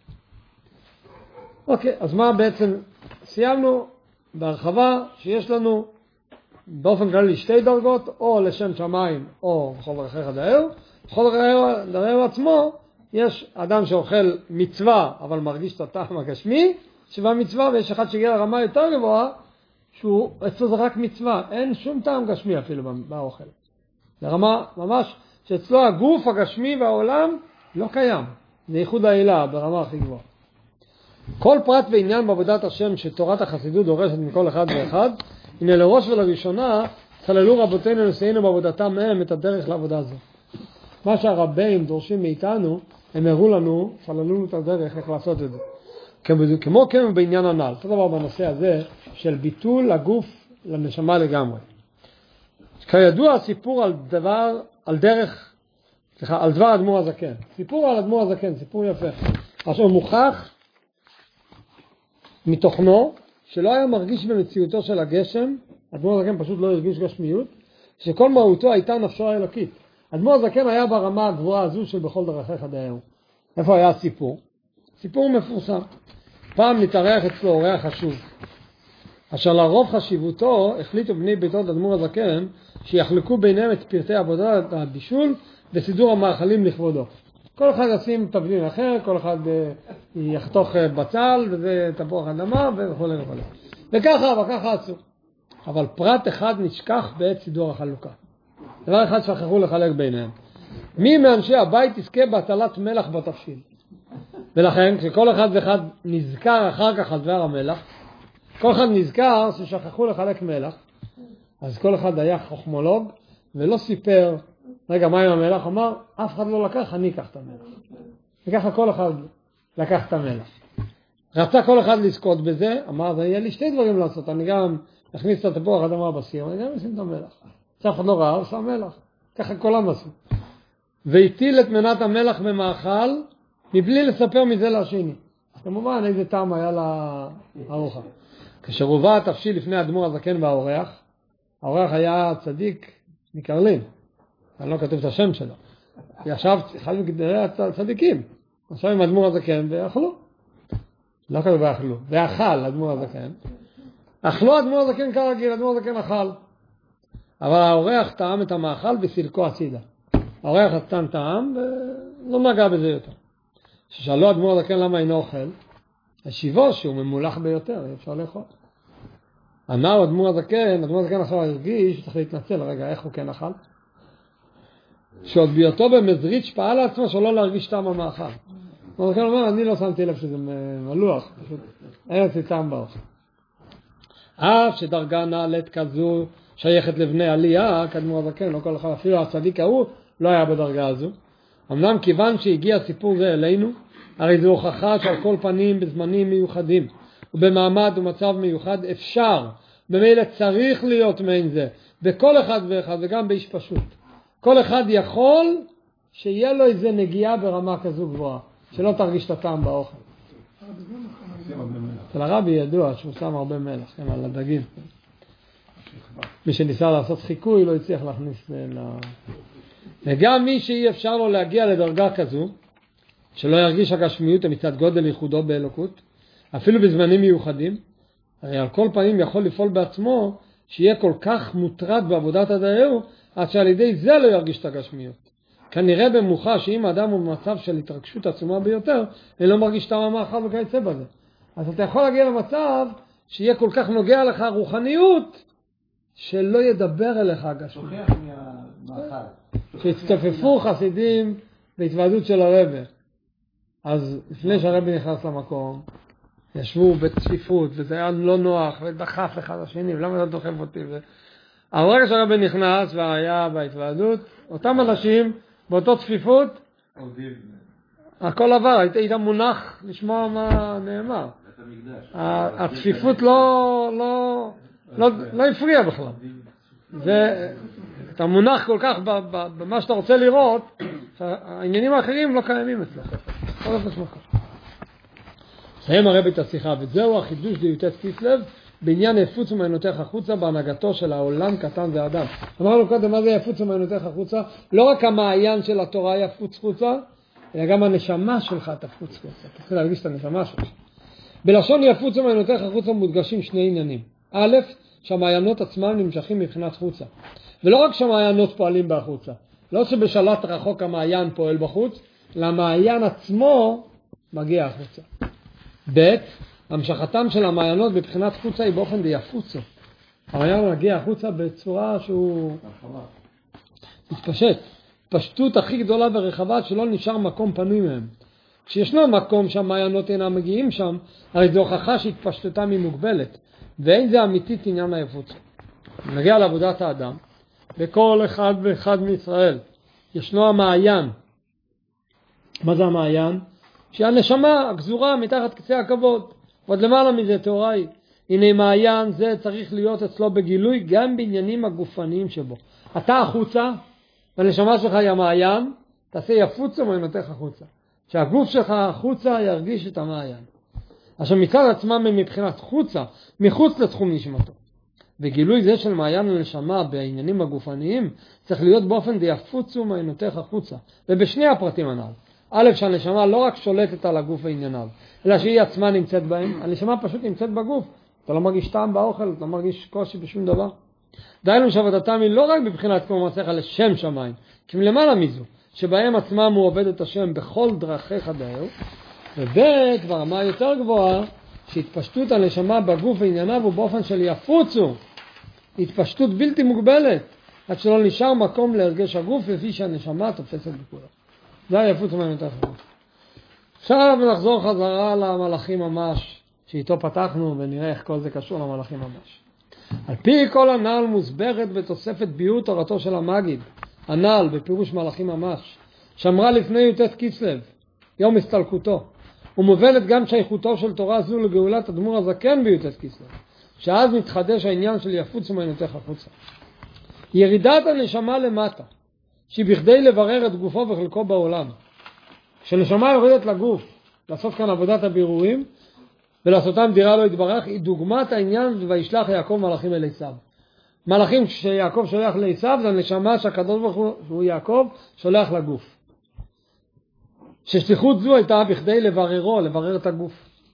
אוקיי, אז מה בעצם סיימנו בהרחבה שיש לנו באופן כללי שתי דרגות, או לשם שמיים או בכל דרכיך דאהו. בכל דרכיך דאהו עצמו יש אדם שאוכל מצווה אבל מרגיש את הטעם הגשמי, שבמצווה ויש אחד שהגיע לרמה יותר גבוהה שהוא אצלו זה רק מצווה, אין שום טעם גשמי אפילו באוכל. זה רמה ממש שאצלו הגוף הגשמי והעולם לא קיים. זה ייחוד העילה ברמה הכי גבוהה. כל פרט ועניין בעבודת השם שתורת החסידות דורשת מכל אחד ואחד, הנה לראש ולראשונה סללו רבותינו נשיאנו בעבודתם מהם את הדרך לעבודה זו. מה שהרבים דורשים מאיתנו, הם הראו לנו, סללו את הדרך איך לעשות את זה. כמו כן בעניין הנ"ל, אותו דבר בנושא הזה של ביטול הגוף לנשמה לגמרי. כידוע הסיפור על דבר, על דרך, סליחה, על דבר אדמו"ר הזקן. סיפור על אדמו"ר הזקן, סיפור יפה. אשר מוכח מתוכנו שלא היה מרגיש במציאותו של הגשם, אדמו"ר הזקן פשוט לא הרגיש גשמיות, שכל מהותו הייתה נפשו האלוקית. אדמו"ר הזקן היה ברמה הגבוהה הזו של בכל דרכיך דאהו. איפה היה הסיפור? סיפור מפורסם. פעם נתארח אצלו אורח חשוב. אשר לרוב חשיבותו החליטו בני ביתו אדמו"ר הזקן שיחלקו ביניהם את פרטי עבודת הבישול וסידור המאכלים לכבודו. כל אחד ישים תבלין אחר, כל אחד יחתוך בצל וזה תפוח אדמה וכו' וכו'. וככה וככה עשו. אבל פרט אחד נשכח בעת סידור החלוקה. דבר אחד שכחו לחלק ביניהם. מי מאנשי הבית יזכה בהטלת מלח בתבשיל? ולכן כשכל אחד ואחד נזכר אחר כך על דבר המלח, כל אחד נזכר ששכחו לחלק מלח, אז כל אחד היה חוכמולוג ולא סיפר, רגע מה עם המלח? אמר, אף אחד לא לקח, אני אקח את המלח. וככה כל אחד לקח את המלח. רצה כל אחד לזכות בזה, אמר, יהיה לי שתי דברים לעשות, אני גם אכניס את התפוח אדמה בסיר, אני גם אשים את המלח. שאף אחד לא ראה, עושה מלח. ככה כולם עשו. והטיל את מנת המלח במאכל, מבלי לספר מזה לשני. כמובן, איזה טעם היה לארוחה. כאשר הובא התבשיל לפני אדמו"ר הזקן והאורח, האורח היה צדיק מקרלין. אני לא כתוב את השם שלו. ישב אחד מגדולי הצדיקים. עכשיו עם אדמו"ר הזקן ואכלו. לא כתוב ואכלו, זה אכל אדמו"ר הזקן. אכלו אדמו"ר הזקן כרגיל, אדמו"ר הזקן אכל. אבל האורח טעם את המאכל וסילקו הצידה. האורח נתן טעם ולא נגע בזה יותר. ששאלו אדמו"ר הזקן למה אינו אוכל, השיבו שהוא ממולח ביותר, אפשר לאכול. אמר אדמו"ר הזקן, אדמו"ר הזקן עכשיו הרגיש, צריך להתנצל, רגע, איך הוא כן אכל? שעוד בהיותו במזריץ' פעל לעצמו שלא להרגיש טעם המאכל. אדמו"ר הזקן אומר, אני לא שמתי לב שזה מלוח, פשוט אין אצלי טעם באוכל. אף שדרגה נעלית כזו שייכת לבני עלייה, כאדמו"ר הזקן, לא כל אחד, אפילו הצדיק ההוא לא היה בדרגה הזו. אמנם כיוון שהגיע סיפור זה אלינו, הרי זו הוכחה שעל כל פנים בזמנים מיוחדים ובמעמד ומצב מיוחד אפשר, במילא צריך להיות מעין זה, בכל אחד ואחד וגם באיש פשוט. כל אחד יכול שיהיה לו איזה נגיעה ברמה כזו גבוהה, שלא תרגיש את הטעם באוכל. אצל הרבי ידוע שהוא שם הרבה מלח, כן, על הדגים. מי שניסה לעשות חיקוי לא הצליח להכניס ל... וגם מי שאי אפשר לו להגיע לדרגה כזו, שלא ירגיש הגשמיות מצד גודל ייחודו באלוקות, אפילו בזמנים מיוחדים, הרי על כל פנים יכול לפעול בעצמו, שיהיה כל כך מוטרד בעבודת הדיירו, עד שעל ידי זה לא ירגיש את הגשמיות. כנראה במוחה שאם האדם הוא במצב של התרגשות עצומה ביותר, אין לא מרגיש טעם המאכל וכיוצא בזה. אז אתה יכול להגיע למצב שיהיה כל כך נוגע לך רוחניות, שלא ידבר אליך הגשמיות. שוכח מהמאכל. שהצטופפו חסידים בהתוועדות של הרבי. אז לפני שהרבי נכנס למקום, ישבו בצפיפות, וזה היה לא נוח, ודחף אחד השני, ולמה אתה דוחף אותי? אבל רגע שהרבי נכנס והיה בהתוועדות, אותם אנשים באותו צפיפות, הכל עבר, היית, היית מונח לשמוע מה נאמר. הצפיפות לא, לא, לא, לא הפריע בכלל. זה, אתה מונח כל כך במה שאתה רוצה לראות, העניינים האחרים לא קיימים אצלך. כל אופן שמחה. סיים הרבי את השיחה, וזהו החידוש דיוטת כיסלב, בעניין יפוץ ומעיינותיך החוצה בהנהגתו של העולם קטן ואדם. אמרנו קודם מה זה יפוץ ומעיינותיך החוצה, לא רק המעיין של התורה יפוץ חוצה, אלא גם הנשמה שלך תפוץ חוצה. אתה צריך להרגיש את הנשמה שלך. בלשון יפוץ ומעיינותיך החוצה מודגשים שני עניינים. א', שהמעיינות עצמם נמשכים מבחינת חוצה. ולא רק שהמעיינות פועלים בחוצה. לא שבשלט רחוק המעיין פועל בחוץ, אלא המעיין עצמו מגיע החוצה. ב', המשכתם של המעיינות בבחינת חוצה היא באופן דיפוצו. המעיין מגיע החוצה בצורה שהוא מתפשט. פשטות הכי גדולה ורחבה שלא נשאר מקום פנוי מהם. כשישנו מקום שהמעיינות אינם מגיעים שם, הרי זו הוכחה שהתפשטותם היא מוגבלת. ואין זה אמיתית עניין היפוצו. נגיע לעבודת האדם. בכל אחד ואחד מישראל ישנו המעיין. מה זה המעיין? שהנשמה הגזורה מתחת קצה הכבוד. ועוד למעלה מזה תורה היא. הנה מעיין זה צריך להיות אצלו בגילוי גם בעניינים הגופניים שבו. אתה החוצה, והנשמה שלך היא המעיין, תעשה יפוצו מעיינותיך החוצה. שהגוף שלך החוצה ירגיש את המעיין. אשר מצד עצמם הם מבחינת חוצה, מחוץ לתחום נשמתו. וגילוי זה של מעיין הנשמה בעניינים הגופניים צריך להיות באופן דיפוצו מעיינותיך החוצה. ובשני הפרטים הנ"ל. א', שהנשמה לא רק שולטת על הגוף וענייניו, אלא שהיא עצמה נמצאת בהם. הנשמה פשוט נמצאת בגוף. אתה לא מרגיש טעם באוכל, אתה לא מרגיש קושי בשום דבר. דהיינו שעבודתם היא לא רק בבחינת כמו מעשיך לשם שמיים, כי מלמעלה מזו, שבהם עצמם הוא עובד את השם בכל דרכיך דאהו, וב' ברמה יותר גבוהה, שהתפשטות הנשמה בגוף וענייניו הוא באופן של יפוצו, התפשטות בלתי מוגבלת, עד שלא נשאר מקום להרגש הגוף לפי שהנשמה תופסת בכולה. זה היפוצו מעיינותיך החוצה. עכשיו נחזור חזרה למלאכים ממש, שאיתו פתחנו ונראה איך כל זה קשור למלאכים ממש. על פי כל הנ"ל מוסברת בתוספת ביור תורתו של המגיד, הנ"ל בפירוש מלאכים ממש, שמרה לפני י"ט כסלו, יום הסתלקותו, ומובנת גם שייכותו של תורה זו לגאולת אדמו"ר הזקן בי"ט כסלו, שאז מתחדש העניין של יפוץ ומעיינותיך החוצה. ירידת הנשמה למטה, שהיא בכדי לברר את גופו וחלקו בעולם. כשנשמה יורדת לגוף, לעשות כאן עבודת הבירורים, ולעשותם דירה לא יתברך, היא דוגמת העניין וישלח יעקב מלאכים אל עשיו. מלאכים שיעקב שולח לעשיו, זה הנשמה שהקדוש ברוך הוא, שהוא יעקב, שולח לגוף. ששליחות זו הייתה בכדי לבררו, לברר את הגוף.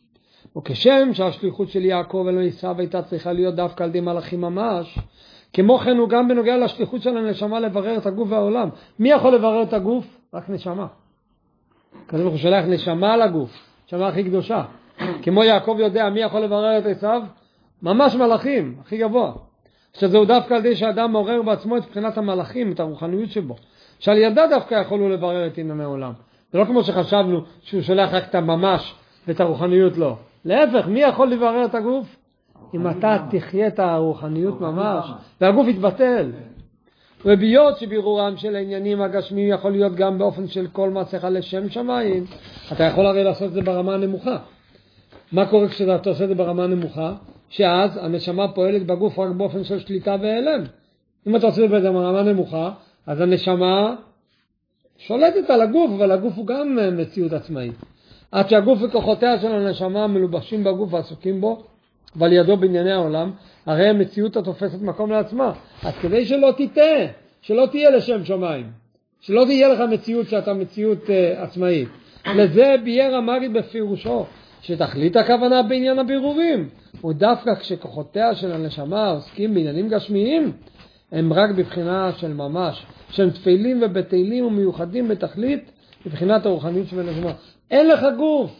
וכשם שהשליחות של יעקב אלו עשיו הייתה צריכה להיות דווקא על ידי מלאכים ממש, כמו כן הוא גם בנוגע לשליחות של הנשמה לברר את הגוף והעולם. מי יכול לברר את הגוף? רק נשמה. כזה הוא שולח נשמה לגוף, נשמה הכי קדושה. כמו יעקב יודע מי יכול לברר את עשיו? ממש מלאכים, הכי גבוה. שזהו דווקא על ידי שאדם מעורר בעצמו את מבחינת המלאכים, את הרוחניות שבו. שעל ידה דווקא יכולו לברר את ענייני העולם. זה לא כמו שחשבנו שהוא שולח רק את הממש ואת הרוחניות לא. להפך, מי יכול לברר את הגוף? אם אתה תחיה את הרוחניות ממש, והגוף יתבטל. וביות שבירורם של העניינים הגשמיים יכול להיות גם באופן של כל מעשיך לשם שמיים, אתה יכול הרי לעשות את זה ברמה הנמוכה. מה קורה כשאתה עושה את זה ברמה הנמוכה? שאז הנשמה פועלת בגוף רק באופן של שליטה והלם. אם אתה עושה את זה ברמה נמוכה, אז הנשמה שולטת על הגוף, אבל הגוף הוא גם מציאות עצמאית. עד שהגוף וכוחותיה של הנשמה מלובשים בגוף ועסוקים בו, ועל ידו בענייני העולם, הרי המציאות התופסת מקום לעצמה. אז כדי שלא תטעה, שלא תהיה לשם שמיים, שלא תהיה לך מציאות שאתה מציאות uh, עצמאית. לזה ביאר המגיד בפירושו, שתכלית הכוונה בעניין הבירורים, הוא דווקא כשכוחותיה של הנשמה עוסקים בעניינים גשמיים, הם רק בבחינה של ממש, שהם תפילים ובטלים ומיוחדים בתכלית, בבחינת הרוחניות של הנשמה. אין לך גוף.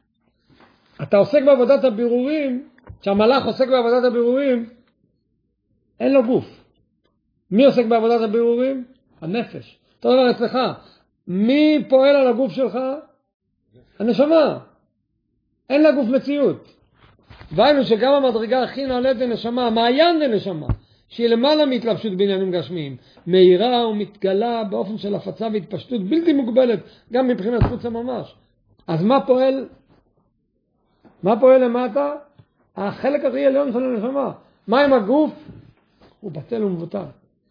אתה עוסק בעבודת הבירורים, כשהמלאך עוסק בעבודת הבירורים, אין לו גוף. מי עוסק בעבודת הבירורים? הנפש. אותו דבר אצלך. מי פועל על הגוף שלך? הנשמה. אין לה גוף מציאות. והיינו שגם המדרגה הכי נעלית לנשמה, המעיין לנשמה, שהיא למעלה מהתלבשות בעניינים גשמיים, מהירה ומתגלה באופן של הפצה והתפשטות בלתי מוגבלת, גם מבחינת חוץ ממש. אז מה פועל? מה פועל למטה? החלק הכי עליון של הנשמה. מה עם הגוף? הוא בטל ומבוטל.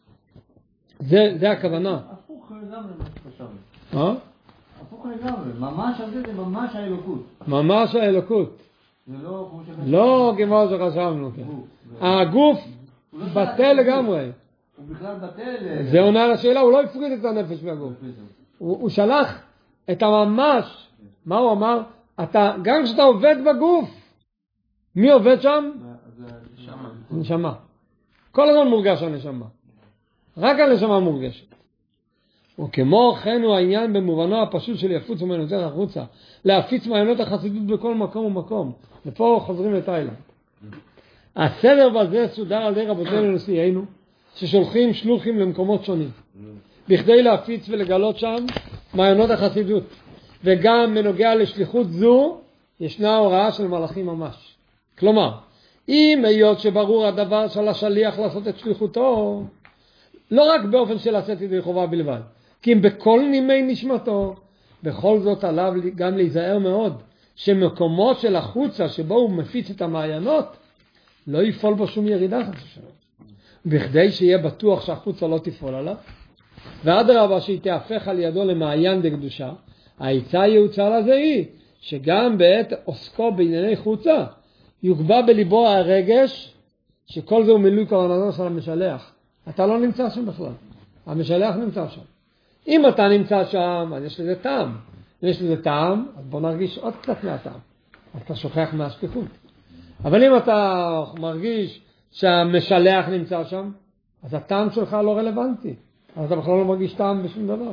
זה, זה הכוונה. הפוך לגמרי מה שחשבנו. מה? הפוך לגמרי. ממש על זה זה ממש האלוקות. ממש האלוקות. זה לא כמו שחשבנו. לא כמו שחשבנו. הגוף בטל לגמרי. הוא בכלל בטל. זה עונה על השאלה, הוא לא הפריד את הנפש מהגוף. הוא, הוא שלח את הממש. מה הוא אמר? אתה, גם כשאתה עובד בגוף, מי עובד שם? נשמה. כל הזמן מורגש הנשמה. רק הנשמה מורגשת. וכמו כן הוא העניין במובנו הפשוט של יפוץ ומעיינותיך החוצה. להפיץ מעיינות החסידות בכל מקום ומקום. ופה חוזרים לתאילנד. הסדר בזה סודר על ידי רבותינו נשיאנו, ששולחים שלוחים למקומות שונים. בכדי להפיץ ולגלות שם מעיינות החסידות. וגם בנוגע לשליחות זו, ישנה הוראה של מלאכים ממש. כלומר, אם היות שברור הדבר של השליח לעשות את שליחותו, לא רק באופן של לעשות ידי חובה בלבד, כי אם בכל נימי נשמתו, בכל זאת עליו גם להיזהר מאוד, שמקומות של החוצה שבו הוא מפיץ את המעיינות, לא יפעול בו שום ירידה חצי. בכדי שיהיה בטוח שהחוצה לא תפעול עליו, ואדרבה שהיא תהפך על ידו למעיין דקדושה, העצה היעוצה לזה היא, שגם בעת עוסקו בענייני חוצה, יוגבה בליבו הרגש, שכל זה הוא מילוי כוונתו של המשלח. אתה לא נמצא שם בכלל. המשלח נמצא שם. אם אתה נמצא שם, אז יש לזה טעם. אם יש לזה טעם, אז בוא נרגיש עוד קצת מהטעם. אז אתה שוכח מהשליחות. אבל אם אתה מרגיש שהמשלח נמצא שם, אז הטעם שלך לא רלוונטי. אז אתה בכלל לא מרגיש טעם בשום דבר.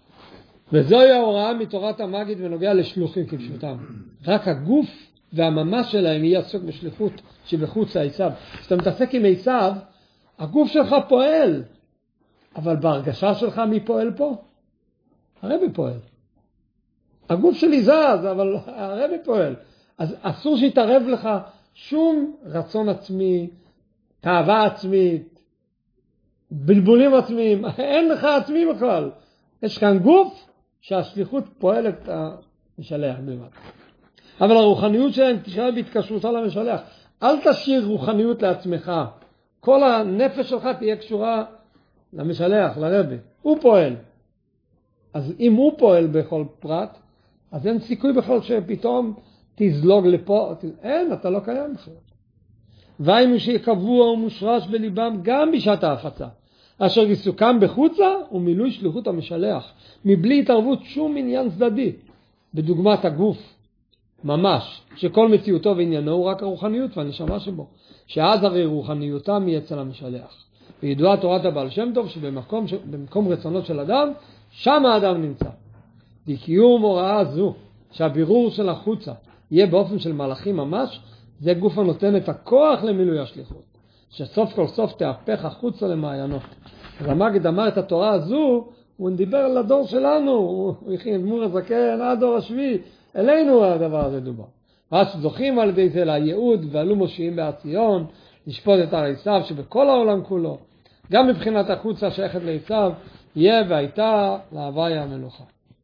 וזוהי ההוראה מתורת המגיד ונוגע לשלוחים כפשוטם. רק הגוף והממש שלהם יהיה עסוק בשליחות שבחוץ העיצב. כשאתה מתעסק עם עיצב, הגוף שלך פועל, אבל בהרגשה שלך מי פועל פה? הרבי פועל. הגוף שלי זז, אבל הרבי פועל. אז אסור שיתערב לך שום רצון עצמי, תאווה עצמית, בלבולים עצמיים. אין לך עצמי בכלל. יש כאן גוף שהשליחות פועלת המשלח בלבד. אבל הרוחניות שלהם תשאר בהתקשרותה למשלח. אל תשאיר רוחניות לעצמך. כל הנפש שלך תהיה קשורה למשלח, לרבי. הוא פועל. אז אם הוא פועל בכל פרט, אז אין סיכוי בכלל שפתאום תזלוג לפה. אין, אתה לא קיים בכלל. והיינו שיקבוע ומושרש בליבם גם בשעת ההפצה. אשר עיסוקם בחוצה ומילוי שליחות המשלח, מבלי התערבות שום עניין צדדי, בדוגמת הגוף ממש, שכל מציאותו ועניינו הוא רק הרוחניות והנשמה שבו, שאז הרי רוחניותם היא אצל המשלח. וידועה תורת הבעל שם טוב שבמקום במקום רצונות של אדם, שם האדם נמצא. בקיום הוראה זו, שהבירור של החוצה יהיה באופן של מלאכים ממש, זה גוף הנותן את הכוח למילוי השליחות, שסוף כל סוף תהפך החוצה למעיינות. אז המגיד אמר את התורה הזו, הוא דיבר לדור שלנו, הוא הכין דמור הזקן, הדור השביעי, אלינו הדבר הזה דובר. אז זוכים על ידי זה לייעוד ועלו מושיעים בעציון, לשפוט את הר עשיו שבכל העולם כולו, גם מבחינת החוצה שייכת לעשיו, יהיה והייתה להוויה המלוכה.